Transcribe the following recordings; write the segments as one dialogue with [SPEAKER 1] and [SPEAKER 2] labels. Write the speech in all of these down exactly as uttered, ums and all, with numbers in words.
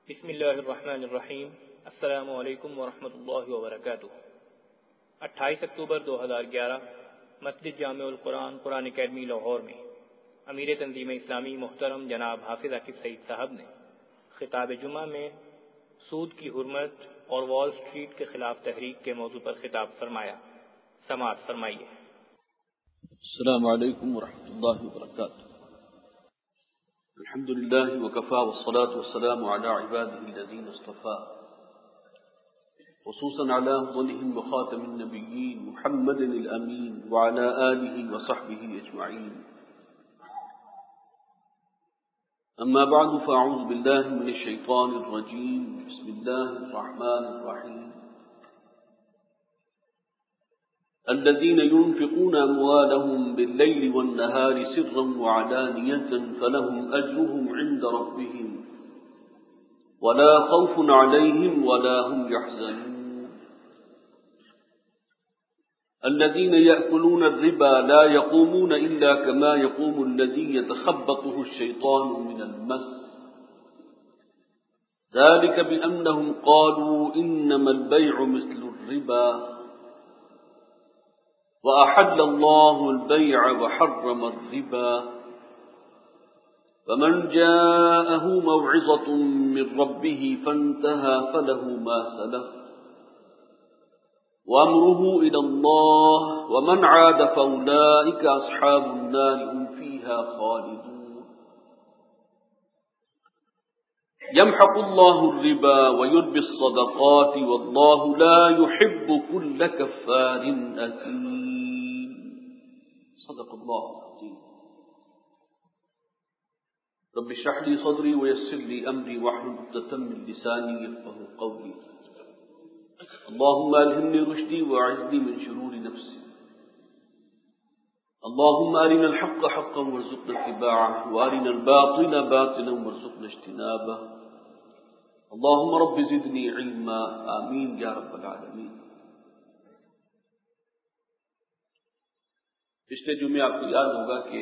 [SPEAKER 1] بسم اللہ الرحمن الرحیم۔ السلام علیکم ورحمۃ اللہ وبرکاتہ۔ اٹھائیس اکتوبر دو ہزار گیارہ مسجد جامع القرآن قرآن اکیڈمی لاہور میں امیر تنظیم اسلامی محترم جناب حافظ عاقب سعید صاحب نے خطاب جمعہ میں سود کی حرمت اور وال اسٹریٹ کے خلاف تحریک کے موضوع پر خطاب فرمایا۔ سماعت فرمائیے۔
[SPEAKER 2] السلام علیکم ورحمۃ اللہ وبرکاتہ۔ الحمد للہ وکفى والصلاة والسلام على عباده الذين اصطفى، خصوصا على أفضلهم وخاتم النبيين محمد الأمين وعلى آله وصحبه أجمعين. أما بعد فأعوذ بالله من الشيطان الرجيم. بسم الله الرحمن الرحيم. الذين ينفقون أموالهم بالليل والنهار سرا وعلانية فلهم أجرهم عند ربهم ولا خوف عليهم ولا هم يحزنون. الذين يأكلون الربا لا يقومون إلا كما يقوم الذي يتخبطه الشيطان من المس، ذلك بأنهم قالوا إنما البيع مثل الربا وأحل الله البيع وحرم الربا، فمن جاءه موعظة من ربه فانتهى فله ما سلف وأمره إلى الله ومن عاد فأولئك أصحاب النار هم فيها خالدون. يمحق الله الربا ويربي الصدقات والله لا يحب كل كفار أثيم. صدق الله العظيم. رب اشرح لي صدري ويسر لي أمري واحلل عقدة من لساني يفقهوا قولي. اللهم ألهمني رشدي وأعذني من شرور نفسي. اللهم أرنا الحق حقا وارزقنا اتباعه وأرنا الباطل باطلا وارزقنا اجتنابه. اللهم رب زدني علما. آمين يا رب العالمين. پچھلے جمعے آپ کو یاد ہوگا کہ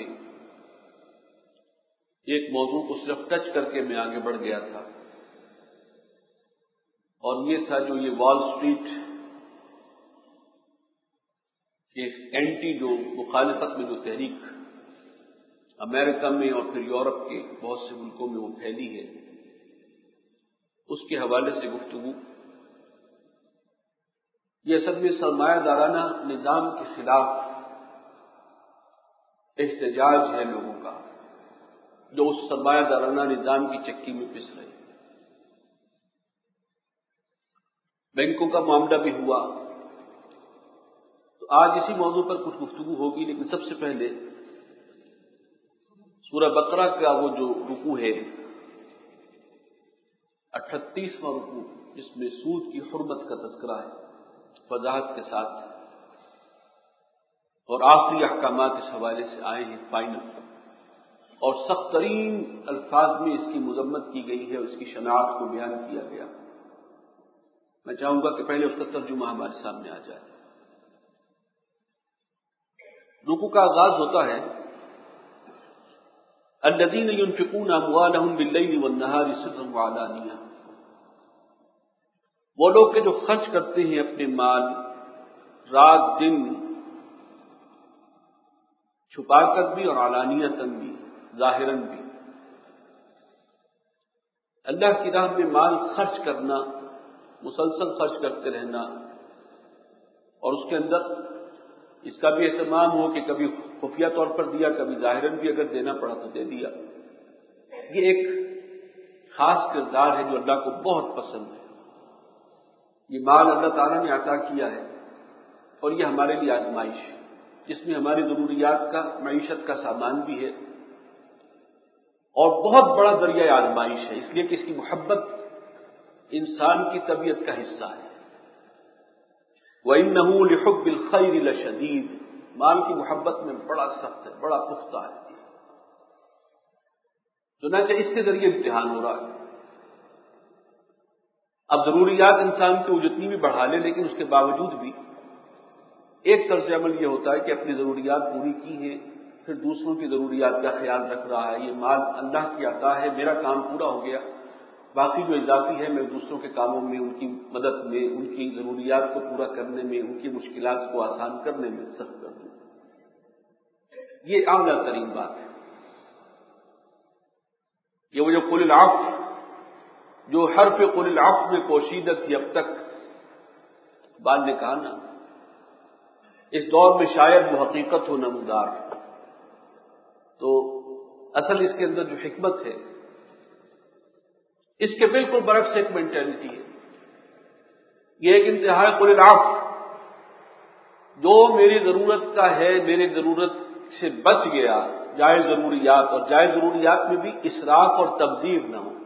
[SPEAKER 2] ایک موضوع کو صرف ٹچ کر کے میں آگے بڑھ گیا تھا، اور یہ تھا جو یہ وال اسٹریٹ کے اینٹی جو مخالفت میں جو تحریک امریکہ میں اور پھر یورپ کے بہت سے ملکوں میں وہ پھیلی ہے، اس کے حوالے سے گفتگو۔ یہ اصل میں سرمایہ دارانہ نظام کے خلاف احتجاج ہے لوگوں کا، جو اس سرمایہ دارانہ نظام کی چکی میں پس رہے۔ بینکوں کا معاملہ بھی ہوا، تو آج اسی موضوع پر کچھ گفتگو ہوگی، لیکن سب سے پہلے سورہ بقرہ کا وہ جو رکوع ہے اٹھتیسواں رکوع، جس میں سود کی حرمت کا تذکرہ ہے وضاحت کے ساتھ، اور آخری احکامات اس حوالے سے آئے ہیں فائنل، اور سخت ترین الفاظ میں اس کی مذمت کی گئی ہے، اس کی شناعت کو بیان کیا گیا۔ میں چاہوں گا کہ پہلے اس کا ترجمہ ہمارے سامنے آ جائے۔ رکوع کا آغاز ہوتا ہے الذین ينفقون اموالهم باللیل والنہار سرا وعلانیہ، وہ لوگ کہ جو خرچ کرتے ہیں اپنے مال رات دن، چھپا کر بھی اور علانیتاً بھی، ظاہراً بھی۔ اللہ کی راہ میں مال خرچ کرنا، مسلسل خرچ کرتے رہنا، اور اس کے اندر اس کا بھی اہتمام ہو کہ کبھی خفیہ طور پر دیا، کبھی ظاہراً بھی اگر دینا پڑا تو دے دیا، یہ ایک خاص کردار ہے جو اللہ کو بہت پسند ہے۔ یہ مال اللہ تعالیٰ نے عطا کیا ہے، اور یہ ہمارے لیے آزمائش ہے، جس میں ہماری ضروریات کا، معیشت کا سامان بھی ہے، اور بہت بڑا ذریعہ آزمائش ہے، اس لیے کہ اس کی محبت انسان کی طبیعت کا حصہ ہے۔ وَإِنَّهُ لِحُبِّ الْخَيْرِ لَشَدِيدٌ، مال کی محبت میں بڑا سخت ہے، بڑا پختہ ہے، چنانچہ اس کے ذریعے امتحان ہو رہا ہے۔ اب ضروریات انسان کی وہ جتنی بھی بڑھا لے، لیکن اس کے باوجود بھی ایک طرز عمل یہ ہوتا ہے کہ اپنی ضروریات پوری کی ہیں، پھر دوسروں کی ضروریات کا خیال رکھ رہا ہے۔ یہ مال اللہ کی عطا ہے، میرا کام پورا ہو گیا، باقی جو اضافی ہے میں دوسروں کے کاموں میں، ان کی مدد میں، ان کی ضروریات کو پورا کرنے میں، ان کی مشکلات کو آسان کرنے میں صرف کر دوں. یہ اعلیٰ ترین بات ہے. یہ وہ جو قل العفو، جو حرف قل العفو میں پوشیدہ تھی اب تک، بعد نے کہا نا اس دور میں شاید وہ حقیقت ہو نمودار. تو اصل اس کے اندر جو حکمت ہے اس کے بالکل برعکس ایک مینٹلٹی ہے. یہ ایک انتہائی قل العفو، جو میری ضرورت کا ہے، میری ضرورت سے بچ گیا، جائز ضروریات، اور جائز ضروریات میں بھی اسراف اور تبذیر نہ ہو.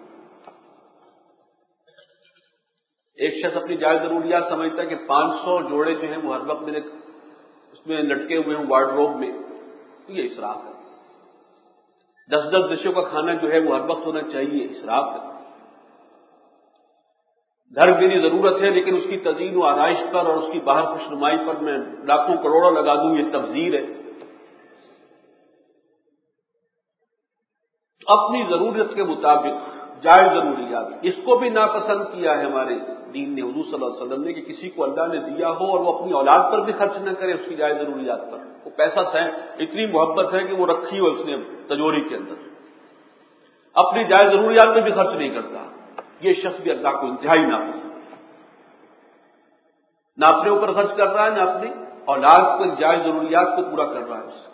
[SPEAKER 2] ایک شخص اپنی جائز ضروریات سمجھتا ہے کہ پانچ سو جوڑے جو ہیں وہ ہر وقت میرے اس میں لٹکے ہوئے ہیں وارڈروب میں، تو یہ اسراف ہے. دس دس ڈشوں کا کھانا جو ہے وہ ہر وقت ہونا چاہیے، اسراف ہے. گھر میری ضرورت ہے لیکن اس کی تزئین و آرائش پر اور اس کی باہر خوشنمائی پر میں لاکھوں کروڑوں لگا دوں، یہ تبذیر ہے. اپنی ضرورت کے مطابق جائز ضروریات، اس کو بھی ناپسند کیا ہے ہمارے دین نے، حضور صلی اللہ علیہ وسلم نے، کہ کسی کو اللہ نے دیا ہو اور وہ اپنی اولاد پر بھی خرچ نہ کرے اس کی جائز ضروریات پر. وہ پیسہ اتنی محبت ہے کہ وہ رکھی ہو اس نے تجوری کے اندر، اپنی جائز ضروریات میں بھی خرچ نہیں کرتا. یہ شخص بھی اللہ کو انتہائی ناپسند، نہ اپنے اوپر خرچ کر رہا ہے، نہ اپنی اولاد کو جائز ضروریات کو پورا کر رہا ہے اس سے.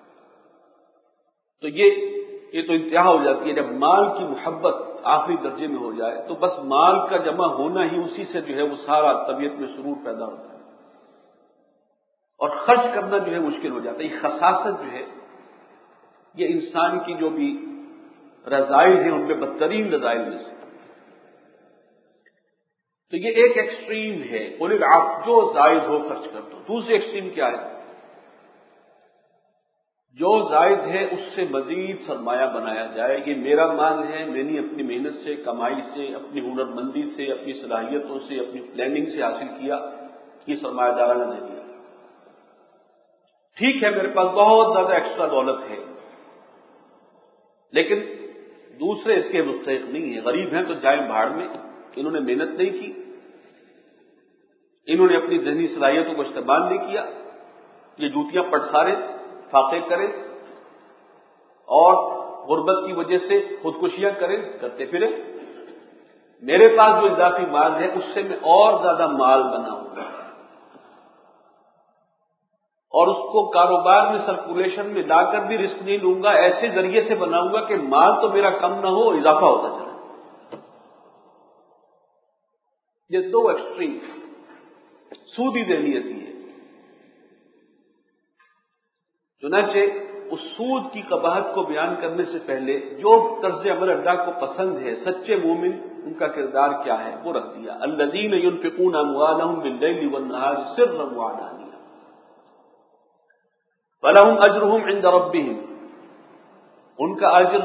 [SPEAKER 2] تو یہ یہ تو انتہا ہو جاتی ہے جب مال کی محبت آخری درجے میں ہو جائے. تو بس مال کا جمع ہونا ہی اسی سے جو ہے وہ سارا طبیعت میں سرور پیدا ہوتا ہے اور خرچ کرنا جو ہے مشکل ہو جاتا ہے. یہ خساست جو ہے یہ انسان کی جو بھی رذائل ہیں ان میں بدترین رذائل میں سے. تو یہ ایک ایکسٹریم ہے، قل العفو، جو زائد ہو خرچ کر دو. دوسری ایکسٹریم کیا ہے؟ جو زائد ہے اس سے مزید سرمایہ بنایا جائے. یہ میرا مال ہے، میں نے اپنی محنت سے، کمائی سے، اپنی ہنر مندی سے، اپنی صلاحیتوں سے، اپنی پلاننگ سے حاصل کیا. یہ سرمایہ دارانہ ذریعہ. ٹھیک ہے میرے پاس بہت زیادہ ایکسٹرا دولت ہے لیکن دوسرے اس کے مستحق نہیں ہیں. غریب ہیں تو جائیں بھاڑ میں، انہوں نے محنت نہیں کی، انہوں نے اپنی ذہنی صلاحیتوں کو استعمال نہیں کیا. یہ جوتیاں پٹخاریں، فاقے کریں اور غربت کی وجہ سے خودکشیاں کریں، کرتے پھریں. میرے پاس جو اضافی مال ہے اس سے میں اور زیادہ مال بناؤں گا اور اس کو کاروبار میں سرکولیشن میں لا کر بھی رسک نہیں لوں گا. ایسے ذریعے سے بناؤں گا کہ مال تو میرا کم نہ ہو، اضافہ ہوتا چلے. یہ دو ایکسٹریم سودی ذہنیت ہے. چنانچہ اس سود کی قباحت کو بیان کرنے سے پہلے جو طرز عمل اللہ کو پسند ہے، سچے مومن ان کا کردار کیا ہے وہ رکھ دیا. الذین ينفقون اموالهم باللیل والنہار سرا وعلانیہ فلهم اجرهم عند ربهم. ان کا اجر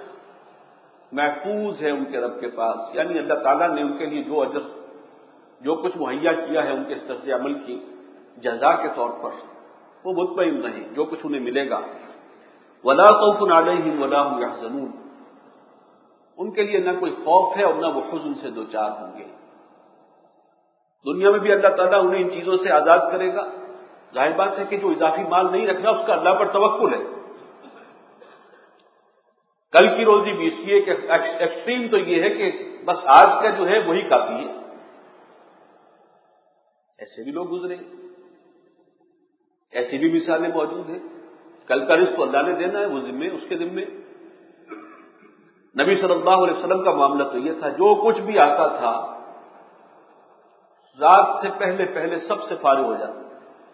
[SPEAKER 2] محفوظ ہے ان کے رب کے پاس، یعنی اللہ تعالیٰ نے ان کے لیے جو اجر، جو کچھ مہیا کیا ہے ان کے اس طرز عمل کی جزا کے طور پر، وہ مطمئن رہیں جو کچھ انہیں ملے گا. ولا خوف علیہم ولا هم یحزنون. ان کے لیے نہ کوئی خوف ہے اور نہ وہ حزن سے دوچار ہوں گے. دنیا میں بھی اللہ تعالیٰ انہیں ان چیزوں سے آزاد کرے گا. ظاہر بات ہے کہ جو اضافی مال نہیں رکھ رہا اس کا اللہ پر توکل ہے. کل کی روزی بھی اس لیے کہ ایکسٹریم تو یہ ہے کہ بس آج کا جو ہے وہی کافی ہے. ایسے بھی لوگ گزرے، ایسی بھی مثالیں موجود ہیں. کل کا رزق تو اللہ نے دینا ہے، وہ ذمے اس کے ذمے. نبی صلی اللہ علیہ وسلم کا معاملہ تو یہ تھا جو کچھ بھی آتا تھا رات سے پہلے پہلے سب سے فارغ ہو جاتا تھا.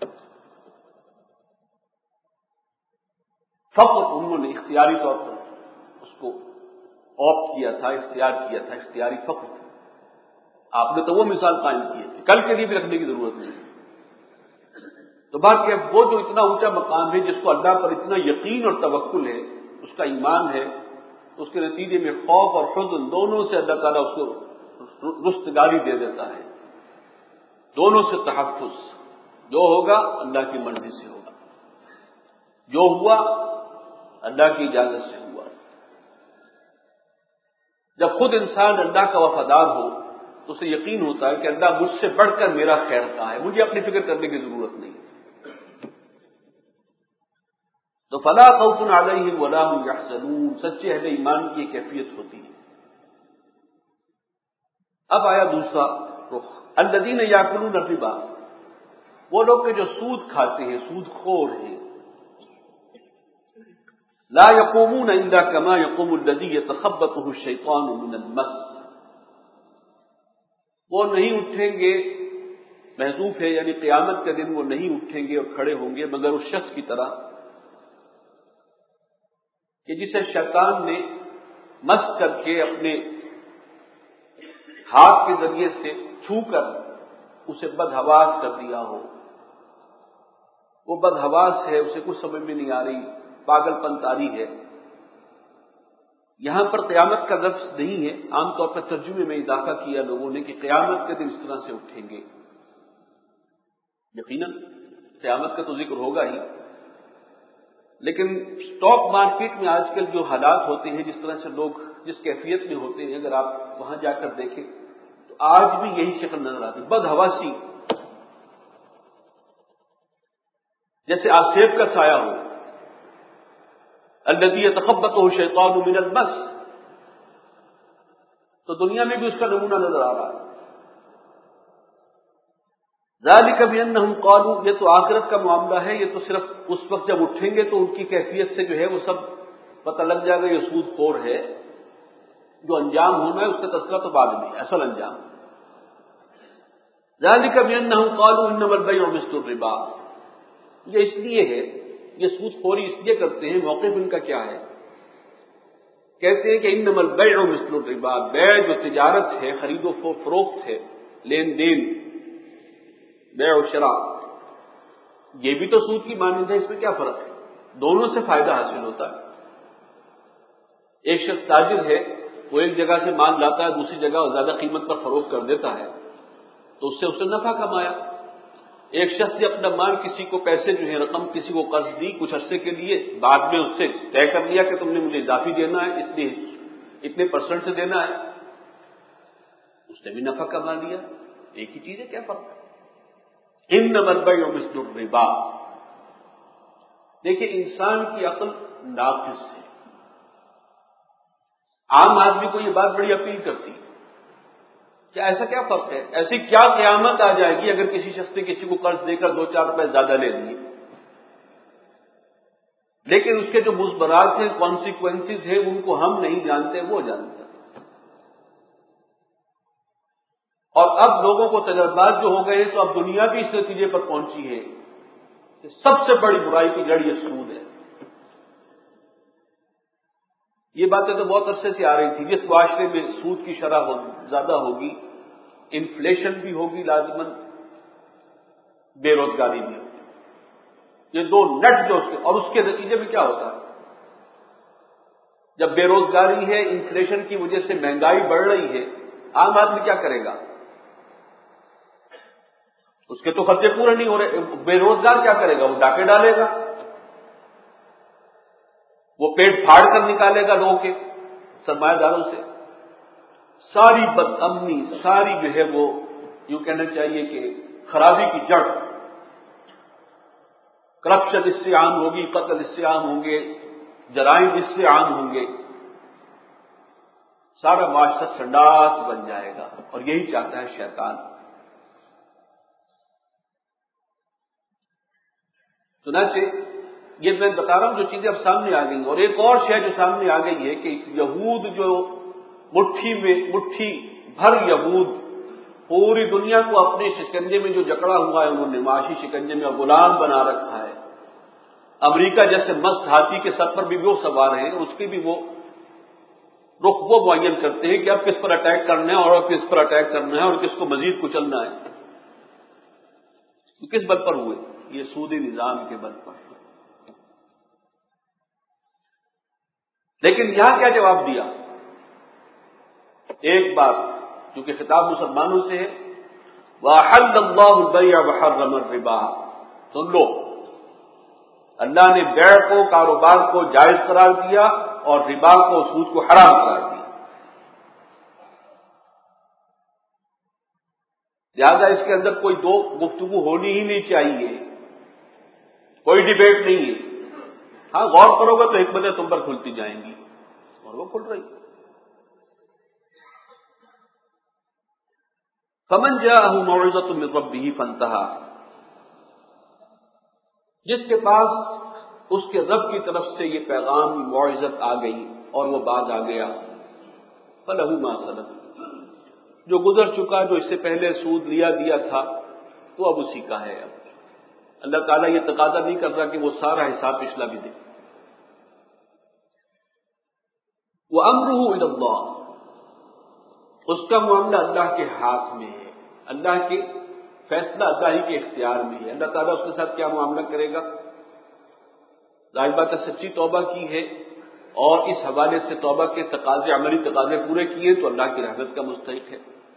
[SPEAKER 2] فقر انہوں نے اختیاری طور پر اس کو آپٹ کیا تھا، اختیار کیا تھا، اختیاری فقر تھا. آپ نے تو وہ مثال قائم کی ہے کہ کل کے لیے بھی رکھنے کی ضرورت نہیں. تو بات کہ وہ جو اتنا اونچا مقام ہے جس کو اللہ پر اتنا یقین اور توکل ہے، اس کا ایمان ہے، تو اس کے نتیجے میں خوف اور حزن دونوں سے اللہ تعالیٰ اس کو رستگاری دے دیتا ہے، دونوں سے تحفظ. جو ہوگا اللہ کی مرضی سے ہوگا، جو ہوا اللہ کی اجازت سے ہوا. جب خود انسان اللہ کا وفادار ہو تو اسے یقین ہوتا ہے کہ اللہ مجھ سے بڑھ کر میرا خیر کہاں ہے، مجھے اپنی فکر کرنے کی ضرورت نہیں۔ تو فلا خوف علیہم ولا هم یحزنون، سچے اہل ایمان کی یہ کیفیت ہوتی ہے۔ اب آیا دوسرا رخ، الذین یاکلون الربا، وہ لوگ کہ جو سود کھاتے ہیں، سود خور ہیں۔ لا یقومون الا کما یقوم الذی یتخبطه الشیطان من المس، وہ نہیں اٹھیں گے، محذوف ہے یعنی قیامت کے دن وہ نہیں اٹھیں گے اور کھڑے ہوں گے مگر اس شخص کی طرح کہ جسے شیطان نے مس کر کے اپنے ہاتھ کے ذریعے سے چھو کر اسے بدحواس کر دیا ہو۔ وہ بدحواس ہے، اسے کچھ سمجھ میں نہیں آ رہی، پاگل پن طاری ہے۔ یہاں پر قیامت کا لفظ نہیں ہے، عام طور پر ترجمے میں اضافہ کیا لوگوں نے کہ قیامت کے دن اس طرح سے اٹھیں گے۔ یقیناً قیامت کا تو ذکر ہوگا ہی، لیکن اسٹاک مارکیٹ میں آج کل جو حالات ہوتے ہیں، جس طرح سے لوگ جس کیفیت میں ہوتے ہیں، اگر آپ وہاں جا کر دیکھیں تو آج بھی یہی شکل نظر آتی، بدحواسی، جیسے آسیب کا سایہ ہو، الذی یتخبطہ الشیطان من المس، تو دنیا میں بھی اس کا نمونہ نظر آ رہا ہے۔ ذالک بانہم قالوا، یہ تو آخرت کا معاملہ ہے، یہ تو صرف اس وقت جب اٹھیں گے تو ان کی کیفیت سے جو ہے وہ سب پتہ لگ جائے گا، یہ سود خور ہے۔ جو انجام ہونا ہے اس کا تذکرہ تو بعد میں، اصل انجام۔ ذالک بانہم قالوا انما البیع مثل الربا، یہ اس لیے ہے، یہ سود خوری اس لیے کرتے ہیں، موقف ان کا کیا ہے؟ کہتے ہیں کہ انما البیع مثل الربا، بیع جو تجارت ہے، خرید و فروخت ہے، لین دین، بیع و شراء، یہ بھی تو سود کی مانند ہے، اس میں کیا فرق ہے؟ دونوں سے فائدہ حاصل ہوتا ہے۔ ایک شخص تاجر ہے، وہ ایک جگہ سے مال لاتا ہے، دوسری جگہ زیادہ قیمت پر فروخت کر دیتا ہے، تو اس سے اس نے نفع کمایا۔ ایک شخص نے اپنا مال کسی کو، پیسے جو ہے رقم کسی کو قرض دی کچھ عرصے کے لیے، بعد میں اس سے طے کر لیا کہ تم نے مجھے اضافی دینا ہے، اس لیے اتنے پرسنٹ سے دینا ہے، اس نے بھی نفع کما لیا۔ ایک ہی چیز ہے، کیا فرق ہے؟ انما البیع مثل الربا۔ دیکھیں انسان کی عقل ناقص ہے، عام آدمی کو یہ بات بڑی اپیل کرتی کہ ایسا کیا فرق ہے، ایسی کیا قیامت آ جائے گی اگر کسی شخص نے کسی کو قرض دے کر دو چار روپے زیادہ لے لیے، لیکن اس کے جو مثبرات ہیں، کانسیکوینسز ہیں، ان کو ہم نہیں جانتے، وہ جانتا۔ اور اب لوگوں کو تجربات جو ہو گئے ہیں تو اب دنیا بھی اس نتیجے پر پہنچی ہے کہ سب سے بڑی برائی کی جڑ یہ سود ہے۔ یہ باتیں تو بہت عرصے سے آ رہی تھی، جس معاشرے میں سود کی شرح زیادہ ہوگی، انفلیشن بھی ہوگی لازماً، بے روزگاری بھی ہوگی، یہ دو نٹ جو اس کے، اور اس کے نتیجے میں کیا ہوتا ہے؟ جب بے روزگاری ہے، انفلیشن کی وجہ سے مہنگائی بڑھ رہی ہے، عام آدمی کیا کرے گا؟ اس کے تو خرچے پورے نہیں ہو رہے، بے روزگار کیا کرے گا؟ وہ ڈاکے ڈالے گا، وہ پیٹ پھاڑ کر نکالے گا لوگوں کے سرمایہ داروں سے۔ ساری بد امنی، ساری جو ہے وہ یوں کہنا چاہیے کہ خرابی کی جڑ، کرپشن اس سے عام ہوگی، قتل اس سے عام ہوں گے، جرائم اس سے عام ہوں گے، سارا معاشرہ سنڈاس بن جائے گا، اور یہی چاہتا ہے شیطان۔ چنانچہ یہ میں بتا رہا ہوں جو چیزیں اب سامنے آ گئی، اور ایک اور شے جو سامنے آ گئی ہے کہ یہود جو مٹھی میں مٹھی بھر یہود پوری دنیا کو اپنے شکنجے میں جو جکڑا ہوا ہے، انہوں نے معاشی شکنجے میں غلام بنا رکھا ہے۔ امریکہ جیسے مست ہاتھی کے سر پر بھی وہ سوار ہیں، اس کی بھی وہ رخ وہ معین کرتے ہیں کہ اب کس پر اٹیک کرنا ہے اور اب کس پر اٹیک کرنا ہے اور کس کو مزید کچلنا ہے۔ تو کس بل پر ہوئے؟ یہ سودی نظام کے بل پر۔ لیکن یہاں کیا جواب دیا؟ ایک بات، چونکہ خطاب مسلمانوں سے ہے، وَأَحَلَّ اللَّهُ الْبَيْعَ وَحَرَّمَ الرِّبَا، سن لو، اللہ نے بیع کو، کاروبار کو جائز قرار دیا اور ربا کو، سود کو حرام قرار دیا۔ لہذا اس کے اندر کوئی دو گفتگو ہونی ہی نہیں چاہیے، کوئی ڈیبیٹ نہیں ہے۔ ہاں غور کرو گے تو حکمتیں تم پر کھلتی جائیں گی، اور وہ کھل رہی۔ فمن جاءہ موعظۃ من ربہ فانتہی، جس کے پاس اس کے رب کی طرف سے یہ پیغام موعظت آ گئی اور وہ باز آ گیا، فلہ ما سلف، جو گزر چکا، جو اس سے پہلے سود لیا دیا تھا تو اب اسی کا ہے۔ اب اللہ تعالیٰ یہ تقاضا نہیں کر رہا کہ وہ سارا حساب پچھلا بھی دے۔ وَأَمْرُهُ إِلَى اللَّهِ، اس کا معاملہ اللہ کے ہاتھ میں ہے، اللہ کے فیصلہ اللہ ہی کے اختیار میں ہے۔ اللہ تعالیٰ اس کے ساتھ کیا معاملہ کرے گا؟ ظاہر بات ہے سچی توبہ کی ہے اور اس حوالے سے توبہ کے تقاضے، عملی تقاضے پورے کیے تو اللہ کی رحمت کا مستحق ہے،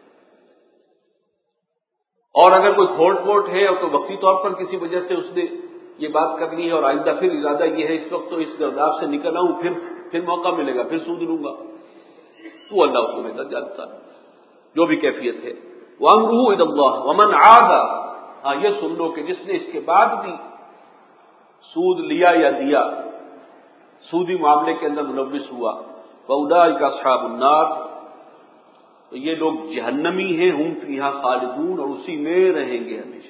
[SPEAKER 2] اور اگر کوئی کھوٹ ووٹ ہے اور کوئی وقتی طور پر کسی وجہ سے اس نے یہ بات کر لی ہے اور آئندہ پھر ارادہ یہ ہے اس وقت تو اس گرداب سے نکل آؤں، پھر پھر موقع ملے گا پھر سود لوں گا، تو اللہ اس کو بہتر جانتا ہے جو بھی کیفیت ہے۔ وَأَمْرُهُ إِلَى اللَّهِ وَمَنْ عَادَ، ہاں یہ سن لو کہ جس نے اس کے بعد بھی سود لیا یا دیا، سودی معاملے کے اندر ملوث ہوا، فَأُولَٰئِكَ أَصْحَابُ النَّارِ، تو یہ لوگ جہنمی ہیں، ہم فیہا خالدون، اور اسی میں رہیں گے ہمیشہ۔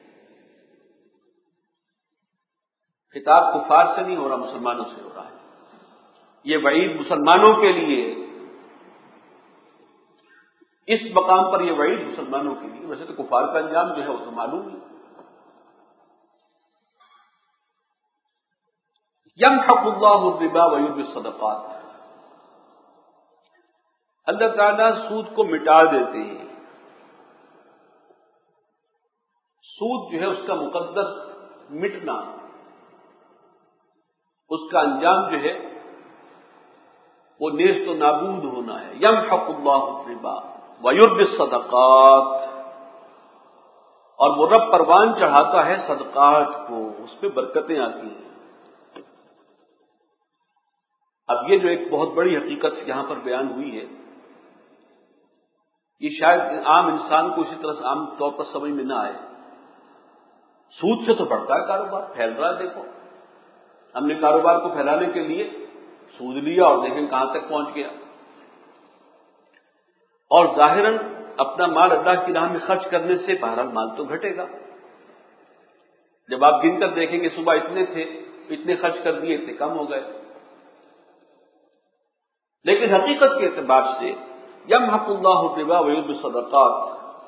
[SPEAKER 2] خطاب کفار سے نہیں ہو رہا، مسلمانوں سے ہو رہا ہے۔ یہ وعید مسلمانوں کے لیے، اس مقام پر یہ وعید مسلمانوں کے لیے، ویسے تو کفار کا انجام جو ہے وہ تو معلوم ہے۔ یمحق اللہ الربا ویربی الصدقات، اللہ تعالیٰ سود کو مٹا دیتے ہیں۔ سود جو ہے اس کا مقدر مٹنا، اس کا انجام جو ہے وہ نیست و نابود ہونا ہے۔ یمحق اللہ الربا ویربی الصدقات، اور وہ رب پروان چڑھاتا ہے صدقات کو، اس پہ برکتیں آتی ہیں۔ اب یہ جو ایک بہت بڑی حقیقت یہاں پر بیان ہوئی ہے، یہ شاید عام انسان کو اسی طرح سے عام طور پر سمجھ میں نہ آئے۔ سود سے تو بڑھتا ہے کاروبار، پھیل رہا ہے، دیکھو ہم نے کاروبار کو پھیلانے کے لیے سود لیا اور دیکھیں کہاں تک پہنچ گیا، اور ظاہراً اپنا مال اللہ کی راہ میں خرچ کرنے سے بہرحال مال تو گھٹے گا۔ جب آپ گن کر دیکھیں گے صبح اتنے تھے، اتنے خرچ کر دیے، اتنے کم ہو گئے، لیکن حقیقت کے اعتبار سے یمحق اللہ الربا ویربی الصدقات،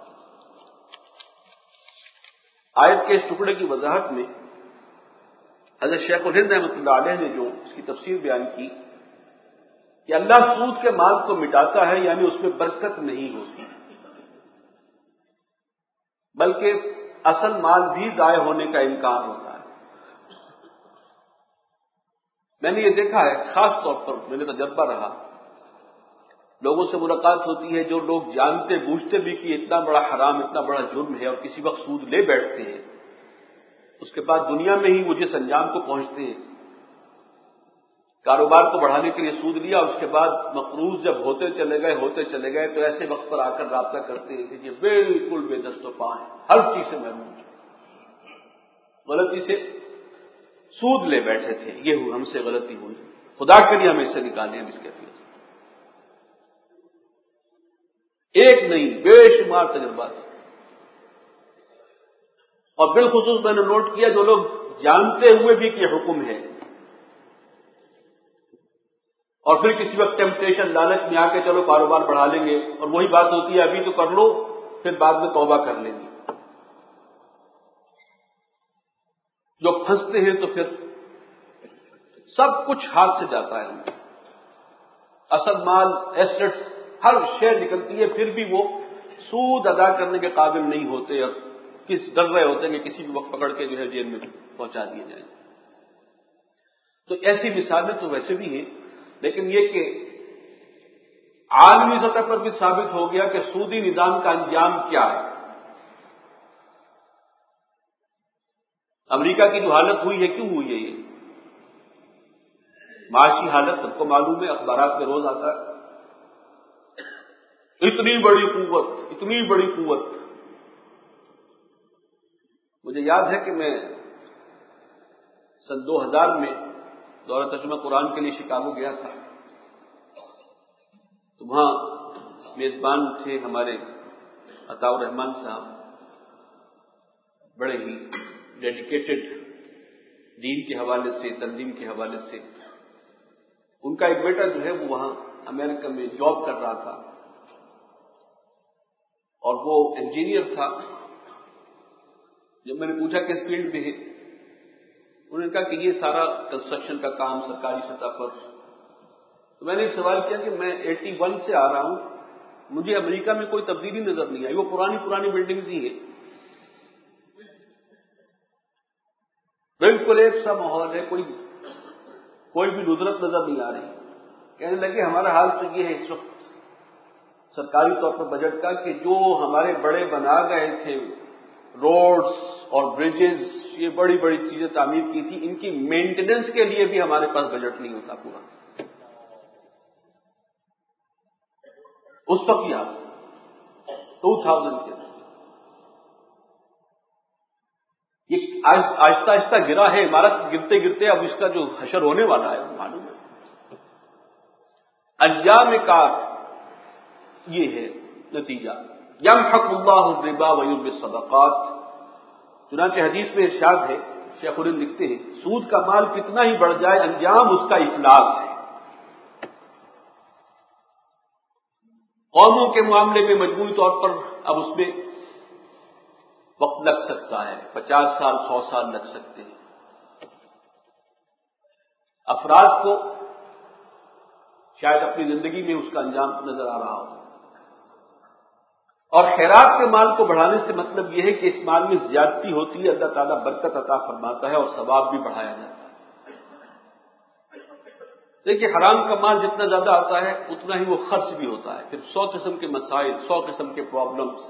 [SPEAKER 2] آیت کے اس ٹکڑے کی وضاحت میں حضرت شیخ الہند رحمۃ اللہ علیہ نے جو اس کی تفسیر بیان کی کہ اللہ سود کے مال کو مٹاتا ہے، یعنی اس میں برکت نہیں ہوتی، بلکہ اصل مال بھی ضائع ہونے کا امکان ہوتا ہے۔ میں نے یہ دیکھا ہے، خاص طور پر میرے تجربہ رہا، لوگوں سے ملاقات ہوتی ہے جو لوگ جانتے بوجھتے بھی کہ اتنا بڑا حرام، اتنا بڑا جرم ہے، اور کسی وقت سود لے بیٹھتے ہیں، اس کے بعد دنیا میں ہی وہ جس انجام کو پہنچتے ہیں، کاروبار کو بڑھانے کے لیے سود لیا، اور اس کے بعد مقروض جب ہوتے چلے گئے ہوتے چلے گئے تو ایسے وقت پر آ کر رابطہ کرتے ہیں کہ یہ بالکل بے دست و پا ہے، ہر چیز سے محروم ہے، غلطی سے سود لے بیٹھے تھے، یہ ہم سے غلطی ہوئی، خدا کے لیے ہم اس سے نکالیں، ہم اس کے فیصلے ایک نہیں بے شمار تجربات، اور بالخصوص میں نے نوٹ کیا جو لوگ جانتے ہوئے بھی کہ حکم ہے، اور پھر کسی وقت ٹیمپٹیشن، لالچ میں آ کے چلو کاروبار بڑھا لیں گے، اور وہی بات ہوتی ہے ابھی تو کر لو پھر بعد میں توبہ کر لیں گے، جو پھنستے ہیں تو پھر سب کچھ ہاتھ سے جاتا ہے، اصل مال، ایسٹس، ہر شے نکلتی ہے، پھر بھی وہ سود ادا کرنے کے قابل نہیں ہوتے، اور کس ڈر رہے ہوتے ہیں کہ کسی بھی وقت پکڑ کے جو ہے جیل میں پہنچا دیے جائیں۔ تو ایسی مثالیں تو ویسے بھی ہیں، لیکن یہ کہ عالمی سطح پر بھی ثابت ہو گیا کہ سودی نظام کا انجام کیا ہے۔ امریکہ کی جو حالت ہوئی ہے، کیوں ہوئی ہے؟ یہ معاشی حالت سب کو معلوم ہے، اخبارات میں روز آتا ہے، اتنی بڑی قوت، اتنی بڑی قوت مجھے یاد ہے کہ میں سن دو ہزار میں دورہ ترجمہ قرآن کے لیے شکاگو گیا تھا، تو وہاں میزبان تھے ہمارے عطاء الرحمان صاحب، بڑے ہی ڈیڈیکیٹڈ دین کے حوالے سے، تنظیم کے حوالے سے۔ ان کا ایک بیٹا جو ہے وہ وہاں امریکہ میں جاب کر رہا تھا اور وہ انجینئر تھا۔ جب میں نے پوچھا کس فیلڈ میں ہے، انہوں نے کہا کہ یہ سارا کنسٹرکشن کا کام سرکاری سطح پر۔ تو میں نے ایک سوال کیا کہ میں ایٹی ون سے آ رہا ہوں، مجھے امریکہ میں کوئی تبدیلی نظر نہیں آئی، وہ پرانی پرانی بلڈنگز ہی ہیں، بالکل ایک سا ماحول ہے، کوئی کوئی بھی ندرت نظر نہیں آ رہی۔ کہنے لگے ہمارا حال تو یہ ہے اس وقت سرکاری طور پر بجٹ کا کہ جو ہمارے بڑے بنا گئے تھے روڈز اور برجز، یہ بڑی بڑی چیزیں تعمیر کی تھی، ان کی مینٹیننس کے لیے بھی ہمارے پاس بجٹ نہیں ہوتا پورا۔ اس وقت یہ ٹو تھاؤزینڈ کے یہ آہستہ آہستہ گرا ہے، عمارت گرتے گرتے اب اس کا جو حشر ہونے والا ہے وہ معلوم ہے۔ انجام کار یہ ہے نتیجہ، یمحق اللہ الربا ویربی الصدقات۔ چنانچہ حدیث میں ارشاد ہے، شیخ الہند لکھتے ہیں، سود کا مال کتنا ہی بڑھ جائے انجام اس کا افلاس ہے۔ قوموں کے معاملے میں مجموعی طور پر اب اس میں وقت لگ سکتا ہے، پچاس سال سو سال لگ سکتے ہیں۔ افراد کو شاید اپنی زندگی میں اس کا انجام نظر آ رہا ہو۔ اور خیرات کے مال کو بڑھانے سے مطلب یہ ہے کہ اس مال میں زیادتی ہوتی ہے، اللہ تعالیٰ برکت عطا فرماتا ہے اور ثواب بھی بڑھایا جاتا ہے۔ دیکھیے حرام کا مال جتنا زیادہ آتا ہے اتنا ہی وہ خرچ بھی ہوتا ہے، پھر سو قسم کے مسائل، سو قسم کے پرابلمس۔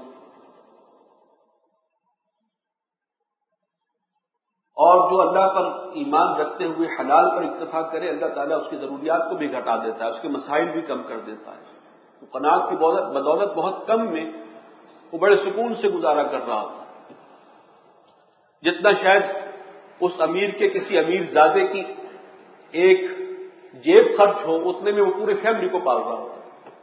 [SPEAKER 2] اور جو اللہ پر ایمان رکھتے ہوئے حلال پر اکتفا کرے، اللہ تعالیٰ اس کی ضروریات کو بھی گھٹا دیتا ہے، اس کے مسائل بھی کم کر دیتا ہے۔ تو قناعت کی بدولت بہت کم میں وہ بڑے سکون سے گزارا کر رہا ہوتا ہے، جتنا شاید اس امیر کے کسی امیر زادے کی ایک جیب خرچ ہو اتنے میں وہ پورے فیملی کو پال رہا ہوتا ہے۔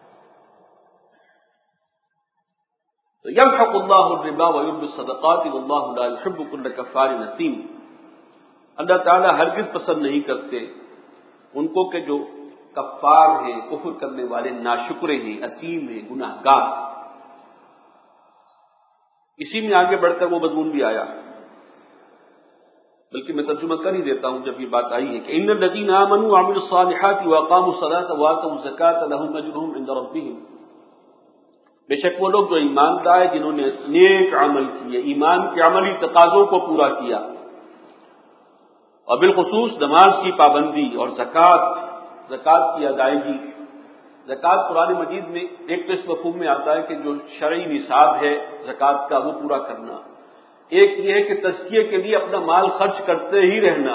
[SPEAKER 2] تو یمحق اللہ الربا ویربی الصدقات واللہ لا یحب کل کفار نثیم۔ اللہ تعالیٰ ہرگز پسند نہیں کرتے ان کو کہ جو کفار ہیں، کفر کرنے والے، ناشکرے ہیں، اثیم ہیں، گناہ گار۔ اسی میں آگے بڑھ کر وہ مضمون بھی آیا، بلکہ میں ترجمہ کر ہی دیتا ہوں جب یہ بات آئی ہے کہ ان الذین آمنوا وعملوا الصالحات واقاموا الصلاة وآتوا الزکاة لهم اجرهم عند ربهم۔ بے شک وہ لوگ جو ایمان لائے، جنہوں نے نیک عمل کیے، ایمان کے عملی تقاضوں کو پورا کیا، اور بالخصوص نماز کی پابندی اور زکوٰۃ زکوٰۃ کی ادائیگی۔ زکوٰۃ قرآن مجید میں ایک تو اس مفہوم میں آتا ہے کہ جو شرعی نصاب ہے زکوٰۃ کا وہ پورا کرنا، ایک یہ ہے کہ تزکیے کے لیے اپنا مال خرچ کرتے ہی رہنا۔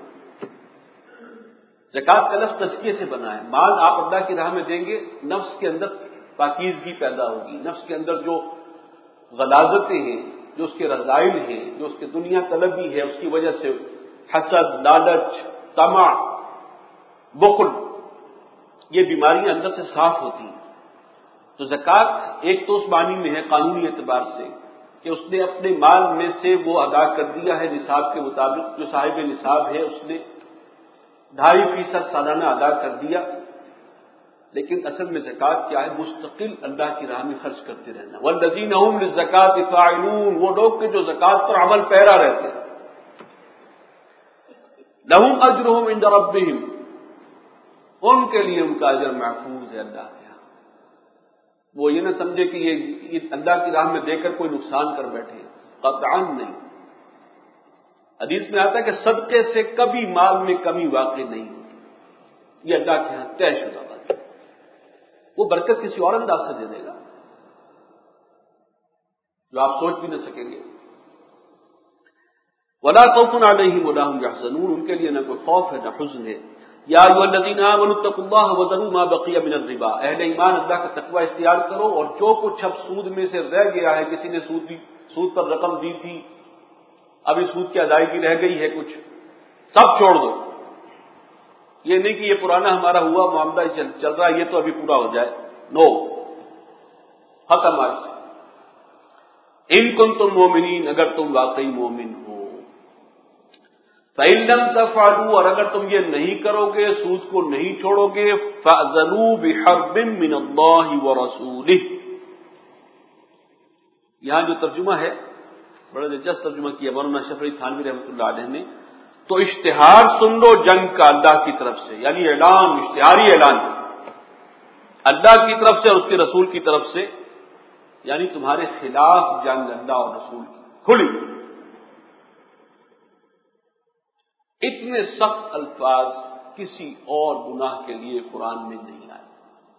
[SPEAKER 2] زکوٰۃ کا لفظ تزکیے سے بنا ہے، مال آپ اللہ کی راہ میں دیں گے، نفس کے اندر پاکیزگی پیدا ہوگی، نفس کے اندر جو غلاظتیں ہیں، جو اس کے رذائل ہیں، جو اس کے دنیا طلبی ہے، اس کی وجہ سے حسد، لالچ، طمع، بخل، یہ بیماریاں اندر سے صاف ہوتی ہیں۔ تو زکوٰۃ ایک تو اس معنی میں ہے قانونی اعتبار سے کہ اس نے اپنے مال میں سے وہ ادا کر دیا ہے نصاب کے مطابق، جو صاحب نصاب ہے اس نے ڈھائی فیصد سالانہ ادا کر دیا۔ لیکن اصل میں زکوٰۃ کیا ہے؟ مستقل اللہ کی راہ میں خرچ کرتے رہنا۔ والذین هم للزکاۃ فاعلون، وہ لوگ کہ جو زکوٰۃ پر عمل پیرا رہتے ہیں۔ لهم اجرهم عند ربهم، ان کے لیے ان کا اجر محفوظ ہے اللہ کے ہاں۔ وہ یہ نہ سمجھے کہ یہ اللہ کی راہ میں دے کر کوئی نقصان کر بیٹھے، قطعاً نہیں۔ حدیث میں آتا ہے کہ صدقے سے کبھی مال میں کمی واقع نہیں ہوتی، یہ اللہ کے ہاں طے شدہ بات ہے۔ وہ برکت کسی اور انداز سے دے دے گا جو آپ سوچ بھی نہ سکیں گے۔ ولا خوف علیہم ولا هم يحزنون، ان کے لیے نہ کوئی خوف ہے نہ حزن ہے۔ یا ایھا الذین آمنوا اتقوا اللہ وذروا ما بقی من الربا، اہل ایمان اللہ کا تقوی اختیار کرو اور جو کچھ اب سود میں سے رہ گیا ہے، کسی نے سود سود پر رقم دی تھی، ابھی سود کی ادائیگی رہ گئی ہے کچھ، سب چھوڑ دو. یہ نہیں کہ یہ پرانا ہمارا ہوا معاملہ چل, چل رہا ہے، یہ تو ابھی پورا ہو جائے. نو، ختم آج سے. ان کنتم مومنین، اگر تم واقعی مومن ہو. فَإِن لَّمْ تَفْعَلُوا، اور اگر تم یہ نہیں کرو گے، سود کو نہیں چھوڑو گے، فَأْذَنُوا بِحَرْبٍ مِّنَ اللَّهِ وَرَسُولِهِ. یہاں جو ترجمہ ہے بڑا دلچسپ ترجمہ کیا مولانا شفیع تھانوی رحمۃ اللہ علیہ نے. تو اشتہار سن لو جنگ کا اللہ کی طرف سے، یعنی اعلان، اشتہاری اعلان اللہ کی طرف سے اور اس کے رسول کی طرف سے، یعنی تمہارے خلاف جنگ اللہ اور رسول کی کھلی. اتنے سخت الفاظ کسی اور گناہ کے لیے قرآن میں نہیں آئے.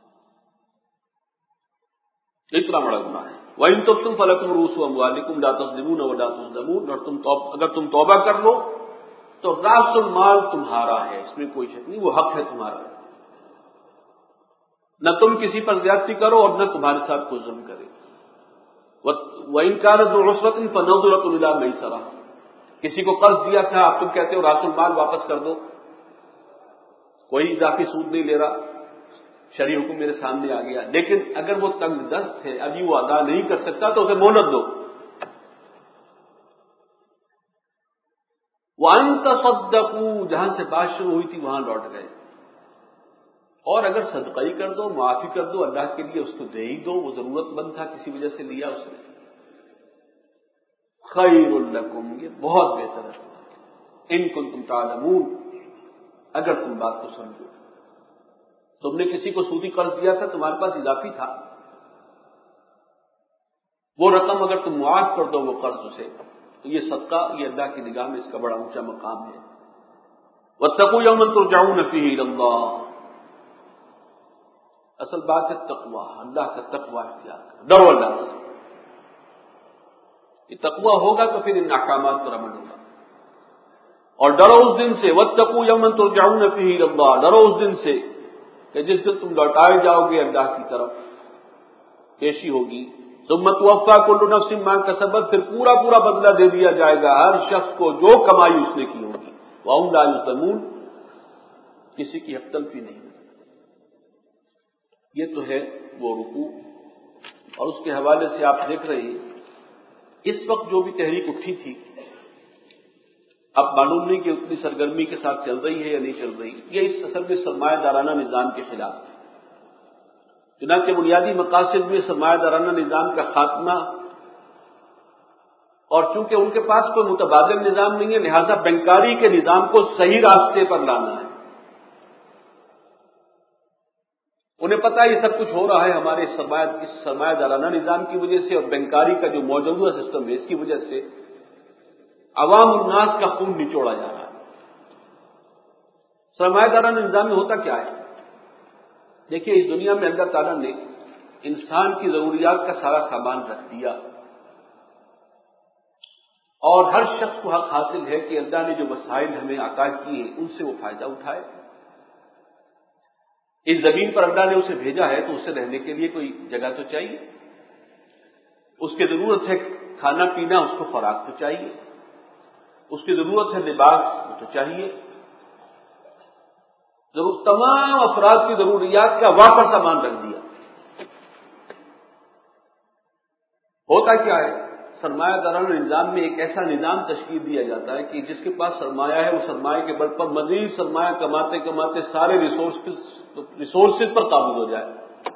[SPEAKER 2] اتنا بڑا گناہ ہے. وَإِن تُبْتُمْ فَلَكُمْ رُءُوسُ أَمْوَالِكُمْ لَا تَظْلِمُونَ وَلَا تُظْلَمُونَ. اور تم توبہ اگر تم توبہ کر لو تو راس المال تمہارا ہے، اس میں کوئی شک نہیں، وہ حق ہے تمہارا. نہ تم کسی پر زیادتی کرو اور نہ تمہارے ساتھ کوئی ظلم کرے. وَإِن كَانَ ذُو عُسْرَةٍ فَنَظِرَةٌ إِلَىٰ مَيْسَرَةٍ. کسی کو قرض دیا تھا، آپ تم کہتے ہو راس المال واپس کر دو، کوئی اضافی سود نہیں لے رہا، شرعی حکم میرے سامنے آ گیا، لیکن اگر وہ تنگ دست ہے، ابھی وہ ادا نہیں کر سکتا تو اسے مہلت دو. وَأَن تَصَدَّقُوا، جہاں سے بات شروع ہوئی تھی وہاں لوٹ گئے. اور اگر صدقہ ہی کر دو، معافی کر دو اللہ کے لیے، اس کو دے ہی دو، وہ ضرورت مند تھا کسی وجہ سے لیا اس نے. خیر لکم، یہ بہت بہتر ہے. ان کنتم تعلمون، اگر تم بات کو سمجھو. تم نے کسی کو سودی قرض دیا تھا، تمہارے پاس اضافی تھا، وہ رقم اگر تم معاف کر دو وہ قرض اسے، تو یہ صدقہ، یہ اللہ کی نگاہ میں اس کا بڑا اونچا مقام ہے. واتقوا یوما ترجعون فیہ الی اللہ. اصل بات ہے تقوی، اللہ کا تقوی اختیار کرو، ڈرو اللہ سے. یہ تقوی ہوگا تو پھر ان احکامات پر عمل ہوگا. اور ڈرو اس دن سے، واتقوا یوما ترجعون فیہ الی اللہ، ڈرو اس دن سے کہ جس دن تم لوٹائے جاؤ گے اللہ کی طرف، پیشی ہوگی. ثم توفی کل نفس ما کسبت، پھر پورا پورا بدلہ دے دیا جائے گا ہر شخص کو جو کمائی اس نے کی ہوگی. وہم لا یظلمون، کسی کی حق تلفی نہیں. یہ تو ہے وہ رکوع. اور اس کے حوالے سے آپ دیکھ رہے ہیں اس وقت جو بھی تحریک اٹھی تھی، اب معلوم نہیں کہ اتنی سرگرمی کے ساتھ چل رہی ہے یا نہیں چل رہی. یہ اس اصل میں سرمایہ دارانہ نظام کے خلاف ہے. چنانچہ بنیادی مقاصد میں سرمایہ دارانہ نظام کا خاتمہ، اور چونکہ ان کے پاس کوئی متبادل نظام نہیں ہے، لہذا بینکاری کے نظام کو صحیح راستے پر لانا ہے. انہیں پتا یہ سب کچھ ہو رہا ہے ہمارے سرمایہ اس سرمایہ دارانہ نظام کی وجہ سے، اور بینکاری کا جو موجودہ سسٹم ہے اس کی وجہ سے عوام الناس کا خون نچوڑا جا رہا ہے. سرمایہ دارانہ نظام میں ہوتا کیا ہے؟ دیکھیے، اس دنیا میں اللہ تعالیٰ نے انسان کی ضروریات کا سارا سامان رکھ دیا، اور ہر شخص کو حق حاصل ہے کہ اللہ نے جو وسائل ہمیں عطا کیے ان سے وہ فائدہ اٹھائے. اس زمین پر اللہ نے اسے بھیجا ہے تو اسے رہنے کے لیے کوئی جگہ تو چاہیے، اس کی ضرورت ہے کھانا پینا، اس کو خوراک تو چاہیے، اس کی ضرورت ہے لباس، وہ تو چاہیے. ضرور تمام افراد کی ضروریات کا وہاں پر سامان رکھ دیا. ہوتا کیا ہے؟ سرمایہ دارانہ نظام میں ایک ایسا نظام تشکیل دیا جاتا ہے کہ جس کے پاس سرمایہ ہے وہ سرمایہ کے بل پر مزید سرمایہ کماتے کماتے سارے ریسورسز ریسورسز پر قابض ہو جائے،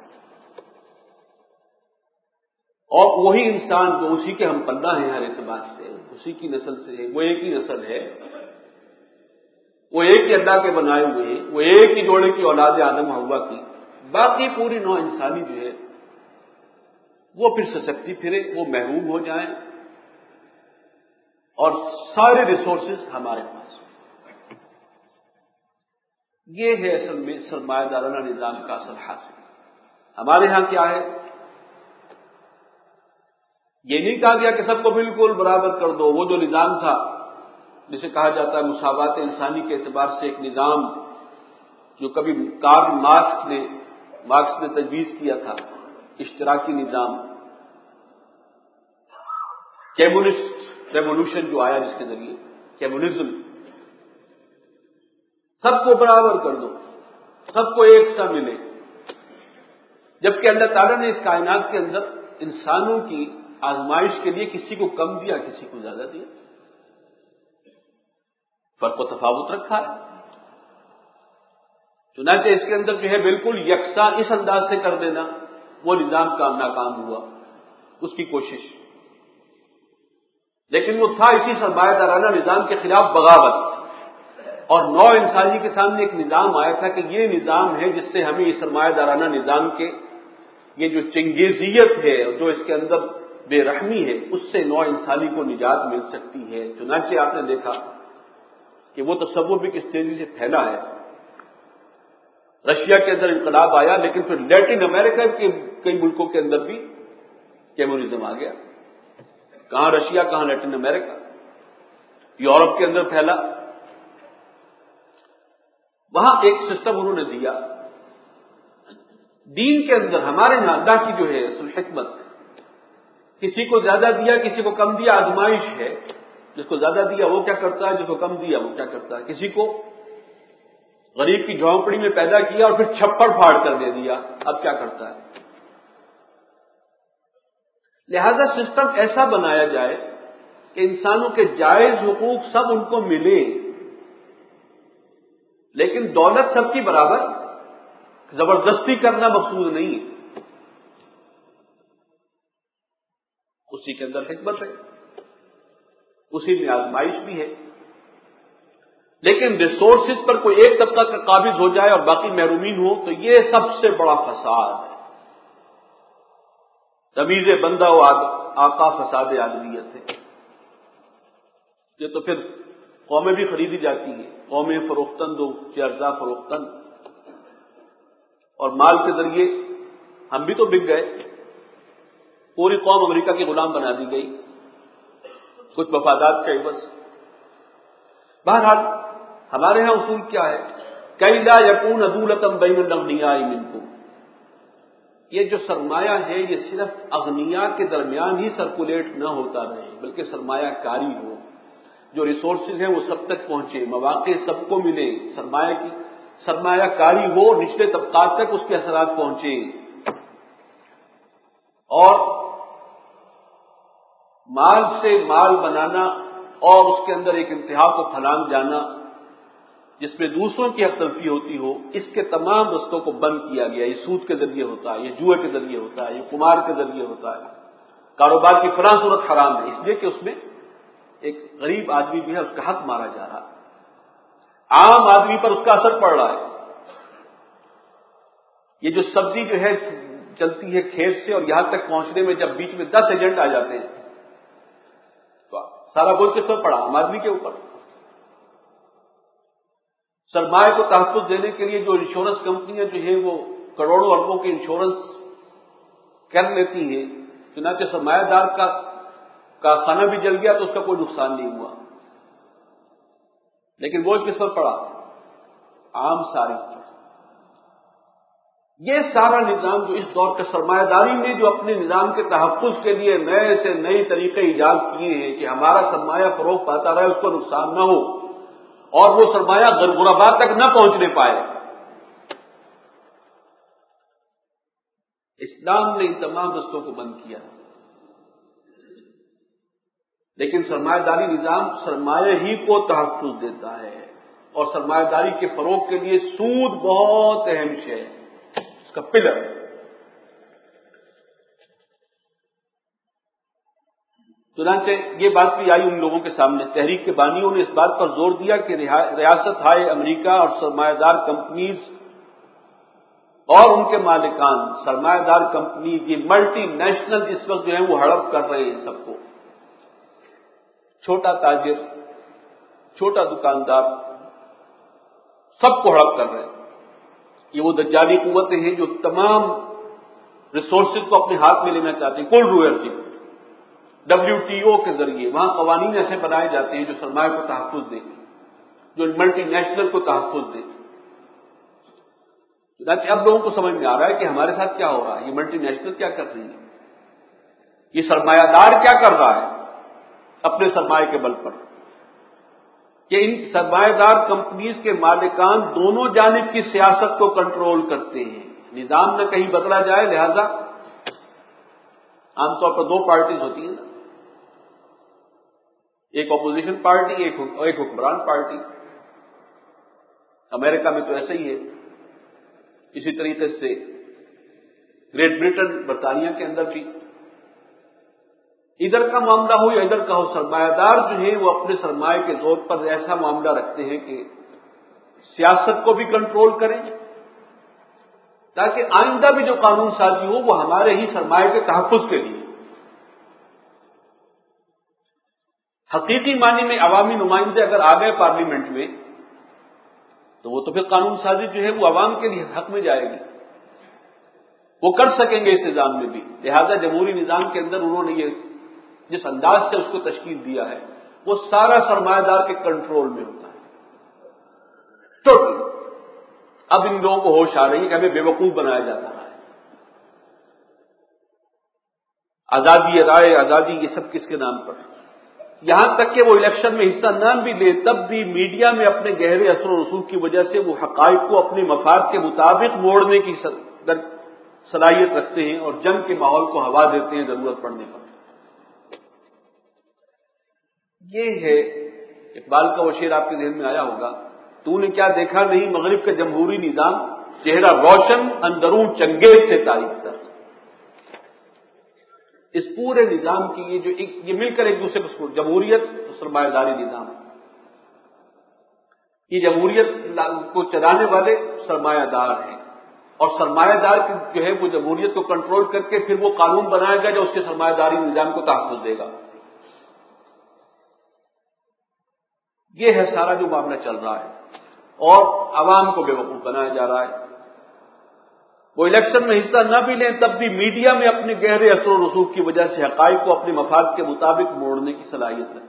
[SPEAKER 2] اور وہی انسان جو اسی کے ہم پناہ ہیں ہر اعتبار سے، اسی کی نسل سے ہے، وہ ایک ہی نسل ہے، وہ ایک ہی اللہ کے بنائے ہوئے ہیں، وہ ایک ہی جوڑے کی اولاد آدم حوا کی، باقی پوری نوع انسانی جو ہے وہ پھر سسکتی پھرے، وہ محروم ہو جائیں، اور سارے ریسورسز ہمارے پاس. یہ ہے اصل میں سرمایہ دارانہ نظام کا اصل حاصل. ہمارے ہاں کیا ہے؟ یہ نہیں کہا گیا کہ سب کو بالکل برابر کر دو. وہ جو نظام تھا جسے کہا جاتا ہے مساوات انسانی کے اعتبار سے ایک نظام، جو کبھی کارل مارکس نے مارکس نے تجویز کیا تھا، اشتراکی نظام، کمیونسٹ ریولیوشن جو آیا جس کے ذریعے کمیونزم، سب کو برابر کر دو، سب کو ایک سا ملے، جبکہ اللہ تعالیٰ نے اس کائنات کے اندر انسانوں کی آزمائش کے لیے کسی کو کم دیا، کسی کو زیادہ دیا، فرق و تفاوت رکھا ہے۔ چنانچہ اس کے اندر جو ہے بالکل یکساں اس انداز سے کر دینا، وہ نظام کام ناکام ہوا، اس کی کوشش، لیکن وہ تھا اسی سرمایہ دارانہ نظام کے خلاف بغاوت، اور نو انسانی کے سامنے ایک نظام آیا تھا کہ یہ نظام ہے جس سے ہمیں اس سرمایہ دارانہ نظام کے یہ جو چنگیزیت ہے اور جو اس کے اندر بے رحمی ہے، اس سے نو انسانی کو نجات مل سکتی ہے۔ چنانچہ آپ نے دیکھا کہ وہ تصور بھی کس تیزی سے پھیلا ہے۔ رشیا کے اندر انقلاب آیا، لیکن پھر لیٹن امریکہ کے کئی ملکوں کے اندر بھی کمیونزم آ گیا، کہاں رشیا کہاں لیٹن امریکہ، یورپ کے اندر پھیلا، وہاں ایک سسٹم انہوں نے دیا۔ دین کے اندر ہمارے یہاں اللہ کی جو ہے اصل حکمت، کسی کو زیادہ دیا کسی کو کم دیا، آزمائش ہے، جس کو زیادہ دیا وہ کیا کرتا ہے، جس کو کم دیا وہ کیا کرتا ہے۔ کسی کو غریب کی جھونپڑی میں پیدا کیا اور پھر چھپڑ پھاڑ کر دے دیا، اب کیا کرتا ہے۔ لہذا سسٹم ایسا بنایا جائے کہ انسانوں کے جائز حقوق سب ان کو ملے، لیکن دولت سب کی برابر، زبردستی کرنا مقصود نہیں ہے، اسی کے اندر حکمت ہے، اسی میں آزمائش بھی ہے۔ لیکن ریسورسز پر کوئی ایک طبقہ کا قابض ہو جائے اور باقی محرومین ہو تو یہ سب سے بڑا فساد ہے۔ تمیز بندہ و آقا فساد عالمیت ہے۔ یہ تو پھر قومیں بھی خریدی جاتی ہیں، قومیں فروختن دو چرزا فروختن، اور مال کے ذریعے ہم بھی تو بک گئے، پوری قوم امریکہ کی غلام بنا دی گئی کچھ مفادات کا عوض۔ بہرحال ہمارے ہاں اصول کیا ہے، کئی لا یکون عدولۃ بین الاغنیاء منکم، یہ جو سرمایہ ہے یہ صرف اغنیاء کے درمیان ہی سرکولیٹ نہ ہوتا رہے، بلکہ سرمایہ کاری ہو، جو ریسورسز ہیں وہ سب تک پہنچے، مواقع سب کو ملے، سرمایہ کی سرمایہ کاری ہو، نچلے طبقات تک اس کے اثرات پہنچے، اور مال سے مال بنانا اور اس کے اندر ایک انتہا کو پھلانگ جانا جس میں دوسروں کی حق تلفی ہوتی ہو، اس کے تمام رستوں کو بند کیا گیا۔ یہ سود کے ذریعے ہوتا ہے، یہ جوئے کے ذریعے ہوتا ہے، یہ قمار کے ذریعے ہوتا ہے، کاروبار کی فلاں صورت حرام ہے، اس لیے کہ اس میں ایک غریب آدمی بھی ہے، اس کا حق مارا جا رہا ہے، عام آدمی پر اس کا اثر پڑ رہا ہے۔ یہ جو سبزی جو ہے چلتی ہے کھیت سے اور یہاں تک پہنچنے میں جب بیچ میں دس ایجنٹ آ جاتے ہیں تو سارا بوجھ کس پر پڑا، عام آدمی کے اوپر۔ سرمایہ کو تحفظ دینے کے لیے جو انشورنس کمپنیاں جو ہیں وہ کروڑوں اربوں کے انشورنس کر لیتی ہیں، چنانچہ سرمایہ دار کا کارخانہ بھی جل گیا تو اس کا کوئی نقصان نہیں ہوا، لیکن بوجھ کس پر پڑا، عام ساری پر۔ یہ سارا نظام جو اس دور کے سرمایہ داری نے جو اپنے نظام کے تحفظ کے لیے نئے سے نئے طریقے ایجاد کیے ہیں کہ ہمارا سرمایہ فروغ پاتا رہے، اس کو نقصان نہ ہو اور وہ سرمایہ غربا تک نہ پہنچنے پائے، اسلام نے ان تمام رستوں کو بند کیا۔ لیکن سرمایہ داری نظام سرمایہ ہی کو تحفظ دیتا ہے، اور سرمایہ داری کے فروغ کے لیے سود بہت اہم شے ہے، اس کا پلر۔ چنانچہ یہ بات بھی آئی ان لوگوں کے سامنے، تحریک کے بانیوں نے اس بات پر زور دیا کہ ریاست ہائے امریکہ اور سرمایہ دار کمپنیز اور ان کے مالکان، سرمایہ دار کمپنیز، یہ ملٹی نیشنل اس وقت جو ہیں وہ ہڑپ کر رہے ہیں سب کو، چھوٹا تاجر، چھوٹا دکاندار، سب کو ہڑپ کر رہے ہیں۔ یہ وہ دجالی قوتیں ہیں جو تمام ریسورسز کو اپنے ہاتھ میں لینا چاہتے ہیں، کل روئرشپ، ڈبلیو ٹی او کے ذریعے وہاں قوانین ایسے بنائے جاتے ہیں جو سرمایہ کو تحفظ دیں، جو ملٹی نیشنل کو تحفظ دیں۔ چنانچہ اب لوگوں کو سمجھ میں آ رہا ہے کہ ہمارے ساتھ کیا ہو رہا ہے، یہ ملٹی نیشنل کیا کر رہی ہے، یہ سرمایہ دار کیا کر رہا ہے، اپنے سرمایہ کے بل پر، کہ ان سرمایہ دار کمپنیز کے مالکان دونوں جانب کی سیاست کو کنٹرول کرتے ہیں، نظام نہ کہیں بدلا جائے، لہذا عام طور پر دو پارٹیز ہوتی ہیں نا، ایک اپوزیشن پارٹی، ایک ایک حکمران پارٹی۔ امریکہ میں تو ایسا ہی ہے، اسی طریقے سے گریٹ برٹن، برطانیہ کے اندر بھی ادھر کا معاملہ ہو یا ادھر کا ہو، سرمایہ دار جو ہیں وہ اپنے سرمایہ کے زور پر ایسا معاملہ رکھتے ہیں کہ سیاست کو بھی کنٹرول کریں تاکہ آئندہ بھی جو قانون سازی ہو وہ ہمارے ہی سرمایہ کے تحفظ کے لیے۔ حقیقی معنی میں عوامی نمائندے اگر آ گئے پارلیمنٹ میں تو وہ تو پھر قانون سازی جو ہے وہ عوام کے لیے حق میں جائے گی، وہ کر سکیں گے اس نظام میں بھی۔ لہذا جمہوری نظام کے اندر انہوں نے یہ جس انداز سے اس کو تشکیل دیا ہے وہ سارا سرمایہ دار کے کنٹرول میں ہوتا ہے ٹوٹل۔ اب ان لوگوں کو ہوش آ رہی ہے کہ ہمیں بیوقوف بنایا جاتا ہے۔ آزادی رائے، آزادی، یہ سب کس کے نام پر؟ یہاں تک کہ وہ الیکشن میں حصہ نہ بھی لے تب بھی میڈیا میں اپنے گہرے اثر و رسوخ کی وجہ سے وہ حقائق کو اپنے مفاد کے مطابق موڑنے کی صلاحیت رکھتے ہیں اور جنگ کے ماحول کو ہوا دیتے ہیں ضرورت پڑنے پر۔ یہ ہے اقبال کا وہ شعر، آپ کے ذہن میں آیا ہوگا، تو نے کیا دیکھا نہیں مغرب کا جمہوری نظام، چہرہ روشن اندرون چنگیز سے تاریخ تک۔ اس پورے نظام کی یہ جو ایک یہ مل کر ایک دوسرے کو، جمہوریت سرمایہ داری نظام، یہ جمہوریت کو چلانے والے سرمایہ دار ہیں اور سرمایہ دار جو ہے وہ جمہوریت کو کنٹرول کر کے پھر وہ قانون بنائے گا جو اس کے سرمایہ داری نظام کو تحفظ دے گا۔ یہ ہے سارا جو معاملہ چل رہا ہے اور عوام کو بیوقوف بنایا جا رہا ہے۔ وہ الیکشن میں حصہ نہ بھی لیں تب بھی میڈیا میں اپنے گہرے اثر و رسوخ کی وجہ سے حقائق کو اپنے مفاد کے مطابق موڑنے کی صلاحیت رکھتے ہیں۔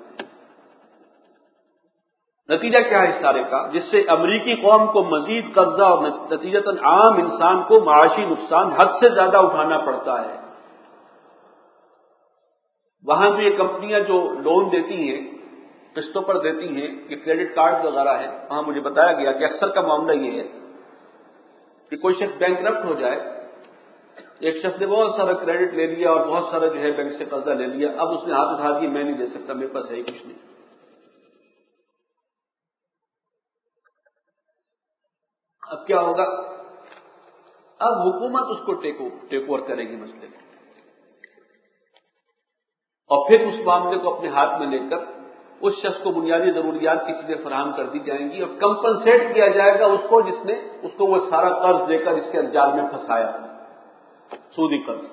[SPEAKER 2] نتیجہ کیا ہے اس سارے کا؟ جس سے امریکی قوم کو مزید قرضہ اور نتیجتاً عام انسان کو معاشی نقصان حد سے زیادہ اٹھانا پڑتا ہے۔ وہاں بھی یہ کمپنیاں جو لون دیتی ہیں، قسطوں پر دیتی ہیں، یہ کریڈٹ کارڈ وغیرہ ہے، وہاں مجھے بتایا گیا کہ اکثر کا معاملہ یہ ہے کہ کوئی شخص بینک کرپٹ ہو جائے، ایک شخص نے بہت سارا کریڈٹ لے لیا اور بہت سارا جو ہے بینک سے قرضہ لے لیا، اب اس نے ہاتھ اٹھا دیا میں نہیں دے سکتا، میرے پاس ہے ہی کچھ نہیں۔ اب کیا ہوگا؟ اب حکومت اس کو ٹیک اوور کرے گی مسئلے کو، اور پھر اس معاملے کو اپنے ہاتھ میں لے کر اس شخص کو بنیادی ضروریات کی چیزیں فراہم کر دی جائیں گی اور کمپنسیٹ کیا جائے گا اس کو جس نے اس کو وہ سارا قرض دے کر اس کے جال میں پھنسایا، سودی قرض۔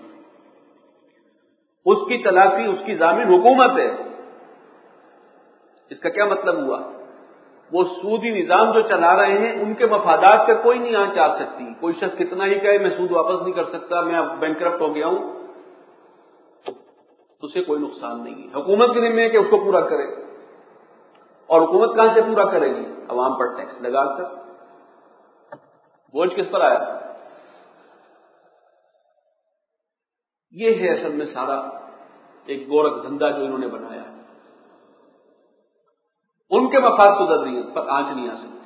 [SPEAKER 2] اس کی تلافی، اس کی ضامن حکومت ہے۔ اس کا کیا مطلب ہوا؟ وہ سودی نظام جو چلا رہے ہیں ان کے مفادات پہ کوئی نہیں آنچ آ سکتی۔ کوئی شخص کتنا ہی کہے میں سود واپس نہیں کر سکتا، میں اب بینکرپٹ ہو گیا ہوں، تو اسے کوئی نقصان نہیں ہے۔ حکومت کے ذمہ ہے کہ اس کو پورا کرے، اور حکومت کہاں سے پورا کرے گی؟ عوام پر ٹیکس لگا کر۔ بوجھ کس پر آیا؟ یہ ہے اصل میں سارا ایک گورکھ دھندا جو انہوں نے بنایا ہے۔ ان کے مفاد کو ضروریت پر آنچ نہیں آ سکتی۔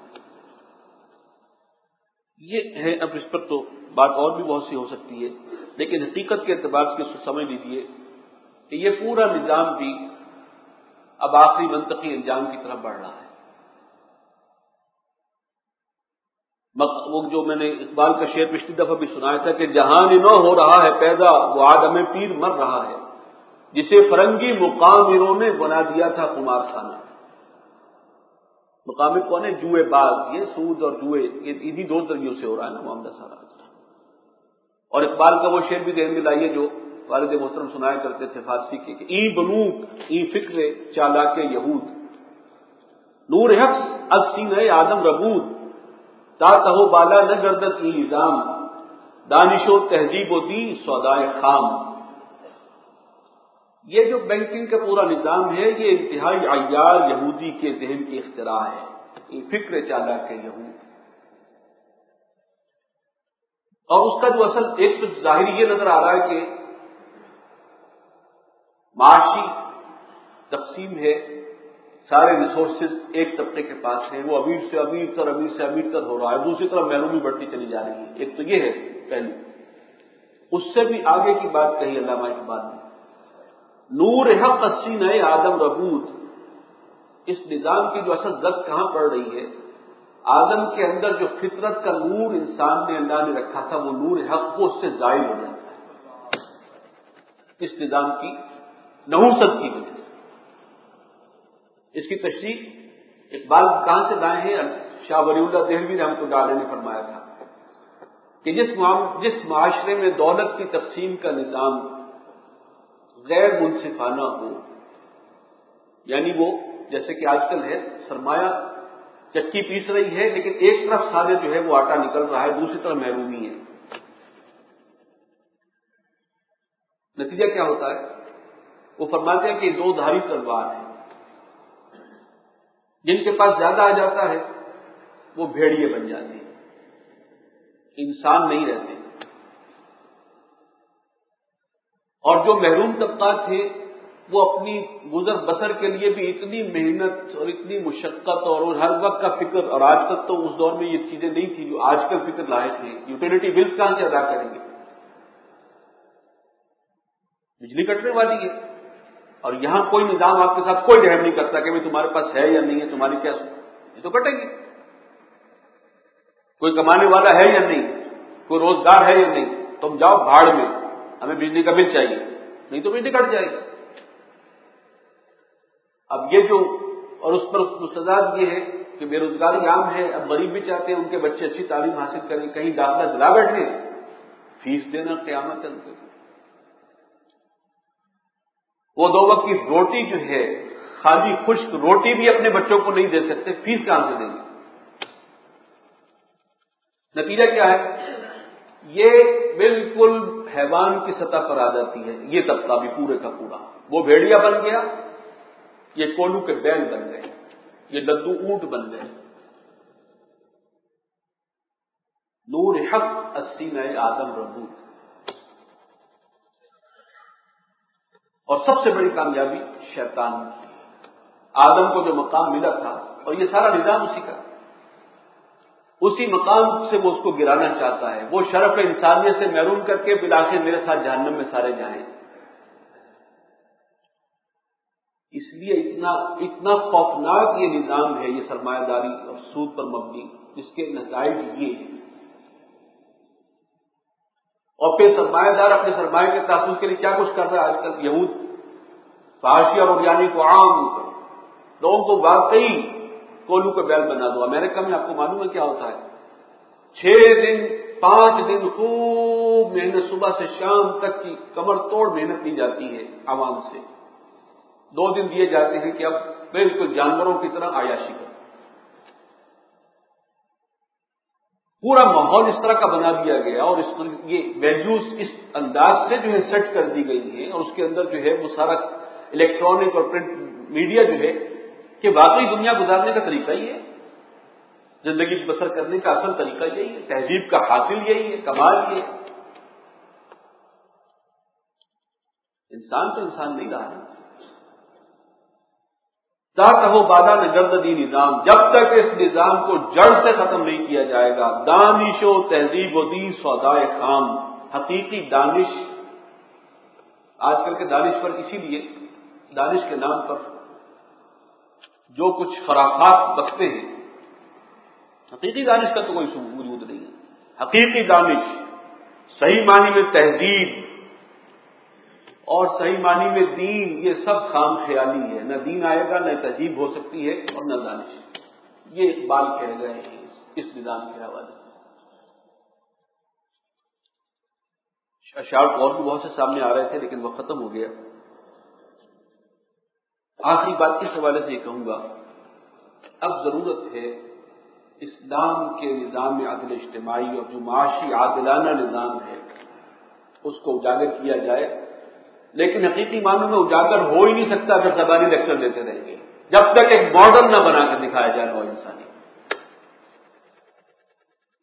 [SPEAKER 2] یہ ہے، اب اس پر تو بات اور بھی بہت سی ہو سکتی ہے، لیکن حقیقت کے اعتبار سے اس کو سمجھ لیجیے کہ یہ پورا نظام بھی اب آخری منطقی انجام کی طرف بڑھ رہا ہے۔ وہ جو میں نے اقبال کا شعر پچھلی دفعہ بھی سنایا تھا کہ جہان نو ہو رہا ہے پیدا، وہ آدم پیر مر رہا ہے، جسے فرنگی مقامروں نے بنا دیا تھا قمار خانہ۔ مقامر کون ہے؟ جوئے باز۔ یہ سود اور جوئے انہی دو ذریعوں سے ہو رہا ہے نا معاملہ سارا۔ اور اقبال کا وہ شعر بھی ذہن میں لائیے جو والد محترم سنایا کرتے تھے فارسی کے کہ ای بنوک ای فکر چالاک یہود، نور حق از سینہ آدم ربود، تا تہو بالا نہ گردت ای نظام، دانش و تہذیب و دی سودائے خام۔ یہ جو بینکنگ کا پورا نظام ہے یہ انتہائی عیار یہودی کے ذہن کی اختراع ہے، ای فکر چالاک یہود۔ اور اس کا جو اصل ایک تو ظاہری یہ نظر آ رہا ہے کہ معاشی تقسیم ہے، سارے ریسورسز ایک طبقے کے پاس ہیں، وہ امیر سے امیر تر امیر سے امیر تر ہو رہا ہے، دوسری طرف محرومی بڑھتی چلی جا رہی ہے. ایک تو یہ ہے پہلو. اس سے بھی آگے کی بات کہی علامہ اقبال نے، نور حق سینہ آدم ربود. اس نظام کی جو اصل زد کہاں پڑ رہی ہے؟ آدم کے اندر جو فطرت کا نور انسان نے اللہ نے رکھا تھا، وہ نور حق وہ اس سے زائل ہو جاتا ہے اس نظام کی نحوست کی وجہ سے. اس کی تشریح اقبال کہاں سے لائے ہیں؟ شاہ ولی اللہ دہلوی رحمۃ اللہ علیہ نے فرمایا تھا کہ جس جس معاشرے میں دولت کی تقسیم کا نظام غیر منصفانہ ہو، یعنی وہ جیسے کہ آج کل ہے، سرمایہ چکی پیس رہی ہے لیکن ایک طرف سارے جو ہے وہ آٹا نکل رہا ہے، دوسری طرف محرومی ہے. نتیجہ کیا ہوتا ہے؟ وہ فرماتے ہیں کہ دو دھاری تلوار ہے، جن کے پاس زیادہ آ جاتا ہے وہ بھیڑیے بن جاتے ہیں، انسان نہیں رہتے، اور جو محروم طبقات تھے وہ اپنی گزر بسر کے لیے بھی اتنی محنت اور اتنی مشقت اور ہر وقت کا فکر، اور آج تک تو اس دور میں یہ چیزیں نہیں تھی جو آج کل فکر لائق ہیں. یوٹیلیٹی بلز کہاں سے ادا کریں گے؟ بجلی کٹنے والی ہے، اور یہاں کوئی نظام آپ کے ساتھ کوئی رحم نہیں کرتا کہ بھائی تمہارے پاس ہے یا نہیں ہے، تمہاری کیا یہ تو کٹے گی. کوئی کمانے والا ہے یا نہیں، کوئی روزگار ہے یا نہیں، تم جاؤ بھاڑ میں، ہمیں بجلی کا بل چاہیے، نہیں تو بجلی کٹ جائے گی. اب یہ جو اور اس پر مستداد یہ ہے کہ بے روزگاری عام ہے. اب غریب بھی چاہتے ہیں ان کے بچے اچھی تعلیم حاصل کریں، کہیں داخلہ دلا بیٹھے، فیس دینا قیامت ہے ان کے. وہ دو وقت کی روٹی جو ہے، خالی خشک روٹی بھی اپنے بچوں کو نہیں دے سکتے، فیس کہاں سے دیں گے؟ نتیجہ کیا ہے؟ یہ بالکل حیوان کی سطح پر آ جاتی ہے. یہ طبقہ بھی پورے کا پورا وہ بھیڑیا بن گیا، یہ کولو کے بیل بن گئے، یہ لدو اونٹ بن گئے. نور حق السینہ آدم ربود. اور سب سے بڑی کامیابی شیطان کی. آدم کو جو مقام ملا تھا، اور یہ سارا نظام اسی کا، اسی مقام سے وہ اس کو گرانا چاہتا ہے. وہ شرف انسانیت سے محروم کر کے بالآخر میرے ساتھ جہنم میں سارے جائیں. اس لیے اتنا اتنا خوفناک یہ نظام ہے، یہ سرمایہ داری اور سود پر مبنی، جس کے نتائج یہ ہیں. اور پھر سرمایہ دار اپنے سرمایہ کے تحفظ کے لیے کیا کچھ کر رہا ہے آج کل؟ یہود فحاشی اور اریانی کو عام لوگوں کو واقعی کولو کے بیل بنا دو. امریکہ میں آپ کو معلوم ہے کیا ہوتا ہے؟ چھ دن پانچ دن خوب محنت، صبح سے شام تک کی کمر توڑ محنت کی جاتی ہے عوام سے. دو دن دیے جاتے ہیں کہ اب بالکل جانوروں کی طرح عیاشی کرو. پورا ماحول اس طرح کا بنا دیا گیا، اور اس یہ ویلیوز اس انداز سے جو ہے سیٹ کر دی گئی ہیں، اور اس کے اندر جو ہے وہ سارا الیکٹرانک اور پرنٹ میڈیا جو ہے کہ واقعی دنیا گزارنے کا طریقہ ہی ہے، زندگی بسر کرنے کا اصل طریقہ یہی ہے، تہذیب کا حاصل یہی ہے، کمال یہ ہے. انسان تو انسان نہیں رہا ہے. ذات ہو بادا نگردی نظام، جب تک اس نظام کو جڑ سے ختم نہیں کیا جائے گا. دانش و تہذیب و دین سودائے خام. حقیقی دانش، آج کل کے دانش پر اسی لیے دانش کے نام پر جو کچھ خرافات بکتے ہیں، حقیقی دانش کا تو کوئی وجود نہیں ہے. حقیقی دانش، صحیح معنی میں تہذیب اور صحیح معنی میں دین، یہ سب خام خیالی ہے. نہ دین آئے گا، نہ تہذیب ہو سکتی ہے، اور نہ دانش. یہ اقبال کہہ گئے ہیں اس نظام کے حوالے سے. اشعار اور بھی بہت سے سامنے آ رہے تھے لیکن وہ ختم ہو گیا. آخری بات کس حوالے سے یہ کہوں گا، اب ضرورت ہے اسلام کے نظام عدل اجتماعی اور جو معاشی عادلانہ نظام ہے اس کو اجاگر کیا جائے. لیکن حقیقی معنوں میں اجاگر ہو ہی نہیں سکتا اگر زبانی لیکچر دیتے رہیں گے، جب تک ایک ماڈل نہ بنا کر دکھایا جائے نوع انسانی.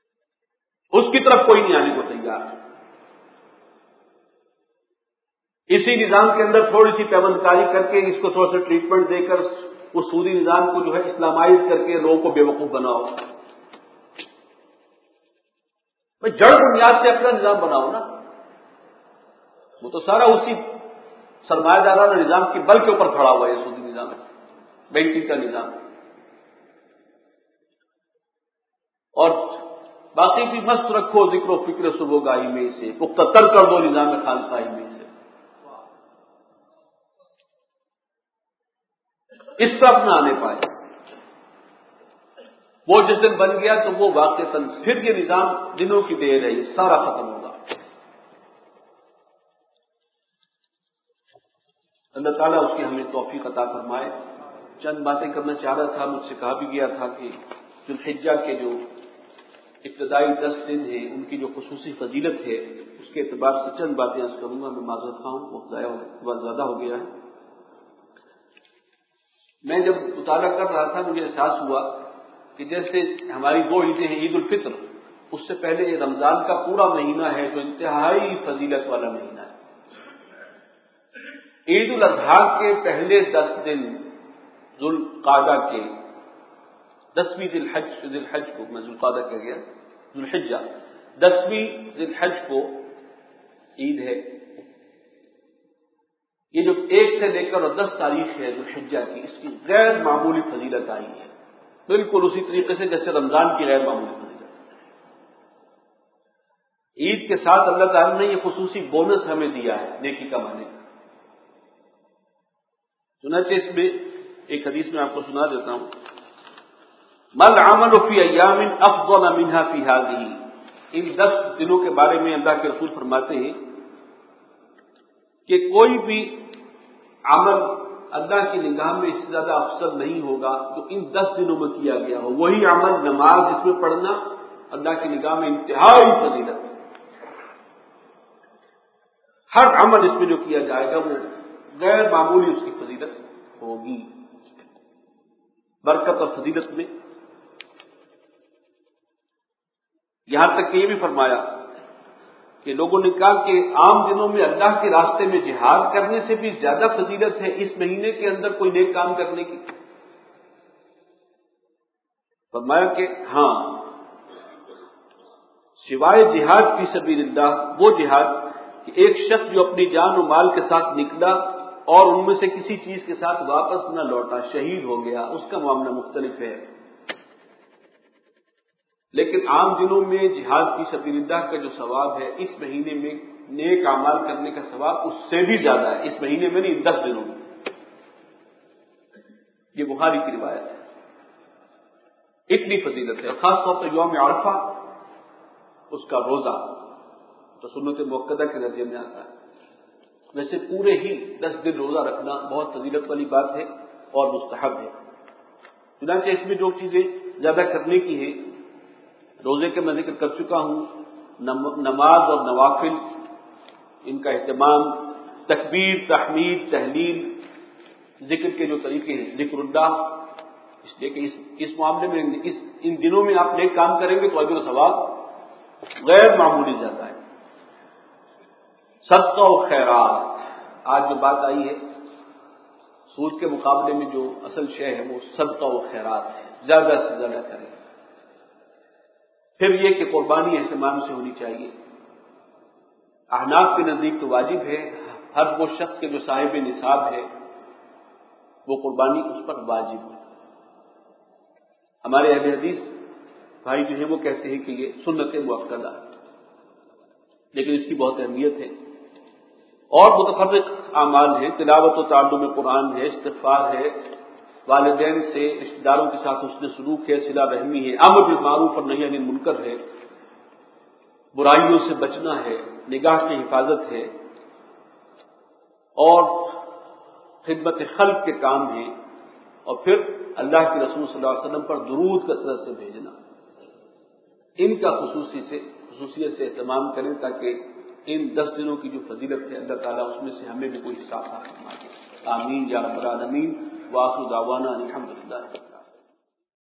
[SPEAKER 2] اس کی طرف کوئی نہیں آنے کو تیار. اسی نظام کے اندر تھوڑی سی پیوند کاری کر کے اس کو تھوڑا سا ٹریٹمنٹ دے کر اس سودی نظام کو جو ہے اسلامائز کر کے لوگوں کو بے وقوف بناؤ. بھائی جڑ بنیاد سے اپنا نظام بناؤ نا. وہ تو سارا اسی سرمایہ دارانہ نظام کی بل کے اوپر کھڑا ہوا ہے سودی نظام, بینکنگ کا نظام. اور باقی بھی مست رکھو ذکر و فکر صبح گاہی میں سے, پختہ تر کر دو نظام خانقاہی میں سے. اس طرف نہ آنے پائے. وہ جس دن بن گیا تو وہ واقعتاً پھر یہ نظام دنوں کی دیر ہے, یہ سارا ختم ہوگا. اللہ تعالیٰ اس کی ہمیں توفیق عطا فرمائے. چند باتیں کرنا چاہ رہا تھا, مجھ سے کہا بھی گیا تھا کہ ذوالحجہ کے جو ابتدائی دس دن ہیں ان کی جو خصوصی فضیلت ہے اس کے اعتبار سے چند باتیں عرض کروں گا. میں معذرت خواہ ہوں, وقت زیادہ ہو گیا ہے. میں جب مطالعہ کر رہا تھا مجھے احساس ہوا کہ جیسے ہماری دو عیدیں ہیں, عید الفطر, اس سے پہلے یہ رمضان کا پورا مہینہ ہے جو انتہائی فضیلت والا مہینہ ہے. عید الاضحیٰ کے پہلے دس دن ذوالقعدہ کے دسویں ذی الحج ذی الحج کو میں ذوالقعدہ کہہ گیا ذوالحجہ دسویں ذی الحج کو عید ہے. یہ جو ایک سے لے کر دس تاریخ ہے ذوالحجہ کی, اس کی غیر معمولی فضیلت آئی ہے, بالکل اسی طریقے سے جیسے رمضان کی غیر معمولی فضیلت. عید کے ساتھ اللہ تعالیٰ نے یہ خصوصی بونس ہمیں دیا ہے نیکی کمانے کا. چنانچہ اس میں ایک حدیث میں آپ کو سنا دیتا ہوں. مل عمل فی ایام افضل منها فی هذه, ان دس دنوں کے بارے میں اللہ کے رسول فرماتے ہیں کہ کوئی بھی عمل اللہ کی نگاہ میں اس سے زیادہ افضل نہیں ہوگا جو ان دس دنوں میں کیا گیا ہو. وہی عمل نماز اس میں پڑھنا اللہ کی نگاہ میں انتہائی فضیلت ہے. ہر عمل اس میں جو کیا جائے گا وہ غیر معمولی اس کی فضیلت ہوگی. برکت اور فضیلت میں یہاں تک کہ یہ بھی فرمایا کہ لوگوں نے کہا کہ عام دنوں میں اللہ کے راستے میں جہاد کرنے سے بھی زیادہ فضیلت ہے اس مہینے کے اندر کوئی نیک کام کرنے کی. فرمایا کہ ہاں, سوائے جہاد فی سبیل اللہ, وہ جہاد کہ ایک شخص جو اپنی جان و مال کے ساتھ نکلا اور ان میں سے کسی چیز کے ساتھ واپس نہ لوٹا, شہید ہو گیا, اس کا معاملہ مختلف ہے. لیکن عام دنوں میں جہاد فی سبیل اللہ کا جو ثواب ہے اس مہینے میں نیک اعمال کرنے کا ثواب اس سے بھی زیادہ ہے. اس مہینے میں نہیں, دس دنوں میں. یہ بخاری کی روایت ہے. اتنی فضیلت ہے. خاص طور پر یوم عرفہ, اس کا روزہ تو سنت موقدہ کے درجے میں آتا ہے. ویسے پورے ہی دس دن روزہ رکھنا بہت فضیلت والی بات ہے اور مستحب ہے. چنانچہ اس میں جو چیزیں زیادہ کرنے کی ہیں, روزے کے میں ذکر کر چکا ہوں, نماز اور نوافل ان کا اہتمام, تکبیر, تحمید, تحلیل, ذکر کے جو طریقے ہیں, ذکر اللہ, اس لیے کہ اس اس معاملے میں اس ان دنوں میں آپ نیک کام کریں گے تو اجر و ثواب غیر معمولی زیادہ ہے. صدقہ و خیرات, آج جو بات آئی ہے سود کے مقابلے میں جو اصل شے ہے وہ صدقہ و خیرات ہے. زیادہ سے زیادہ کریں. پھر یہ کہ قربانی اہتمام سے ہونی چاہیے. احناف کے نزدیک تو واجب ہے, ہر وہ شخص کے جو صاحب نصاب ہے وہ قربانی اس پر واجب ہے. ہمارے اہل حدیث بھائی جو ہیں وہ کہتے ہیں کہ یہ سنت مؤکدہ, لیکن اس کی بہت اہمیت ہے. اور متفرق اعمال ہیں, تلاوت و تعلم قرآن ہے, استغفار ہے, والدین سے رشتہ داروں کے ساتھ حسن سلوک ہے, صلہ رحمی ہے, امر بالمعروف اور نہی عن المنکر ہے, برائیوں سے بچنا ہے, نگاہ کی حفاظت ہے, اور خدمت خلق کے کام ہیں, اور پھر اللہ کے رسول صلی اللہ علیہ وسلم پر درود کثرت سے بھیجنا. ان کا خصوصی سے خصوصیت سے اہتمام کریں تاکہ ان دس دنوں کی جو فضیلت ہے اللہ تعالیٰ اس میں سے ہمیں بھی کوئی حصہ عطا فرمائے. آمین یا رب العالمین. وآخر دعوانا الحمدللہ.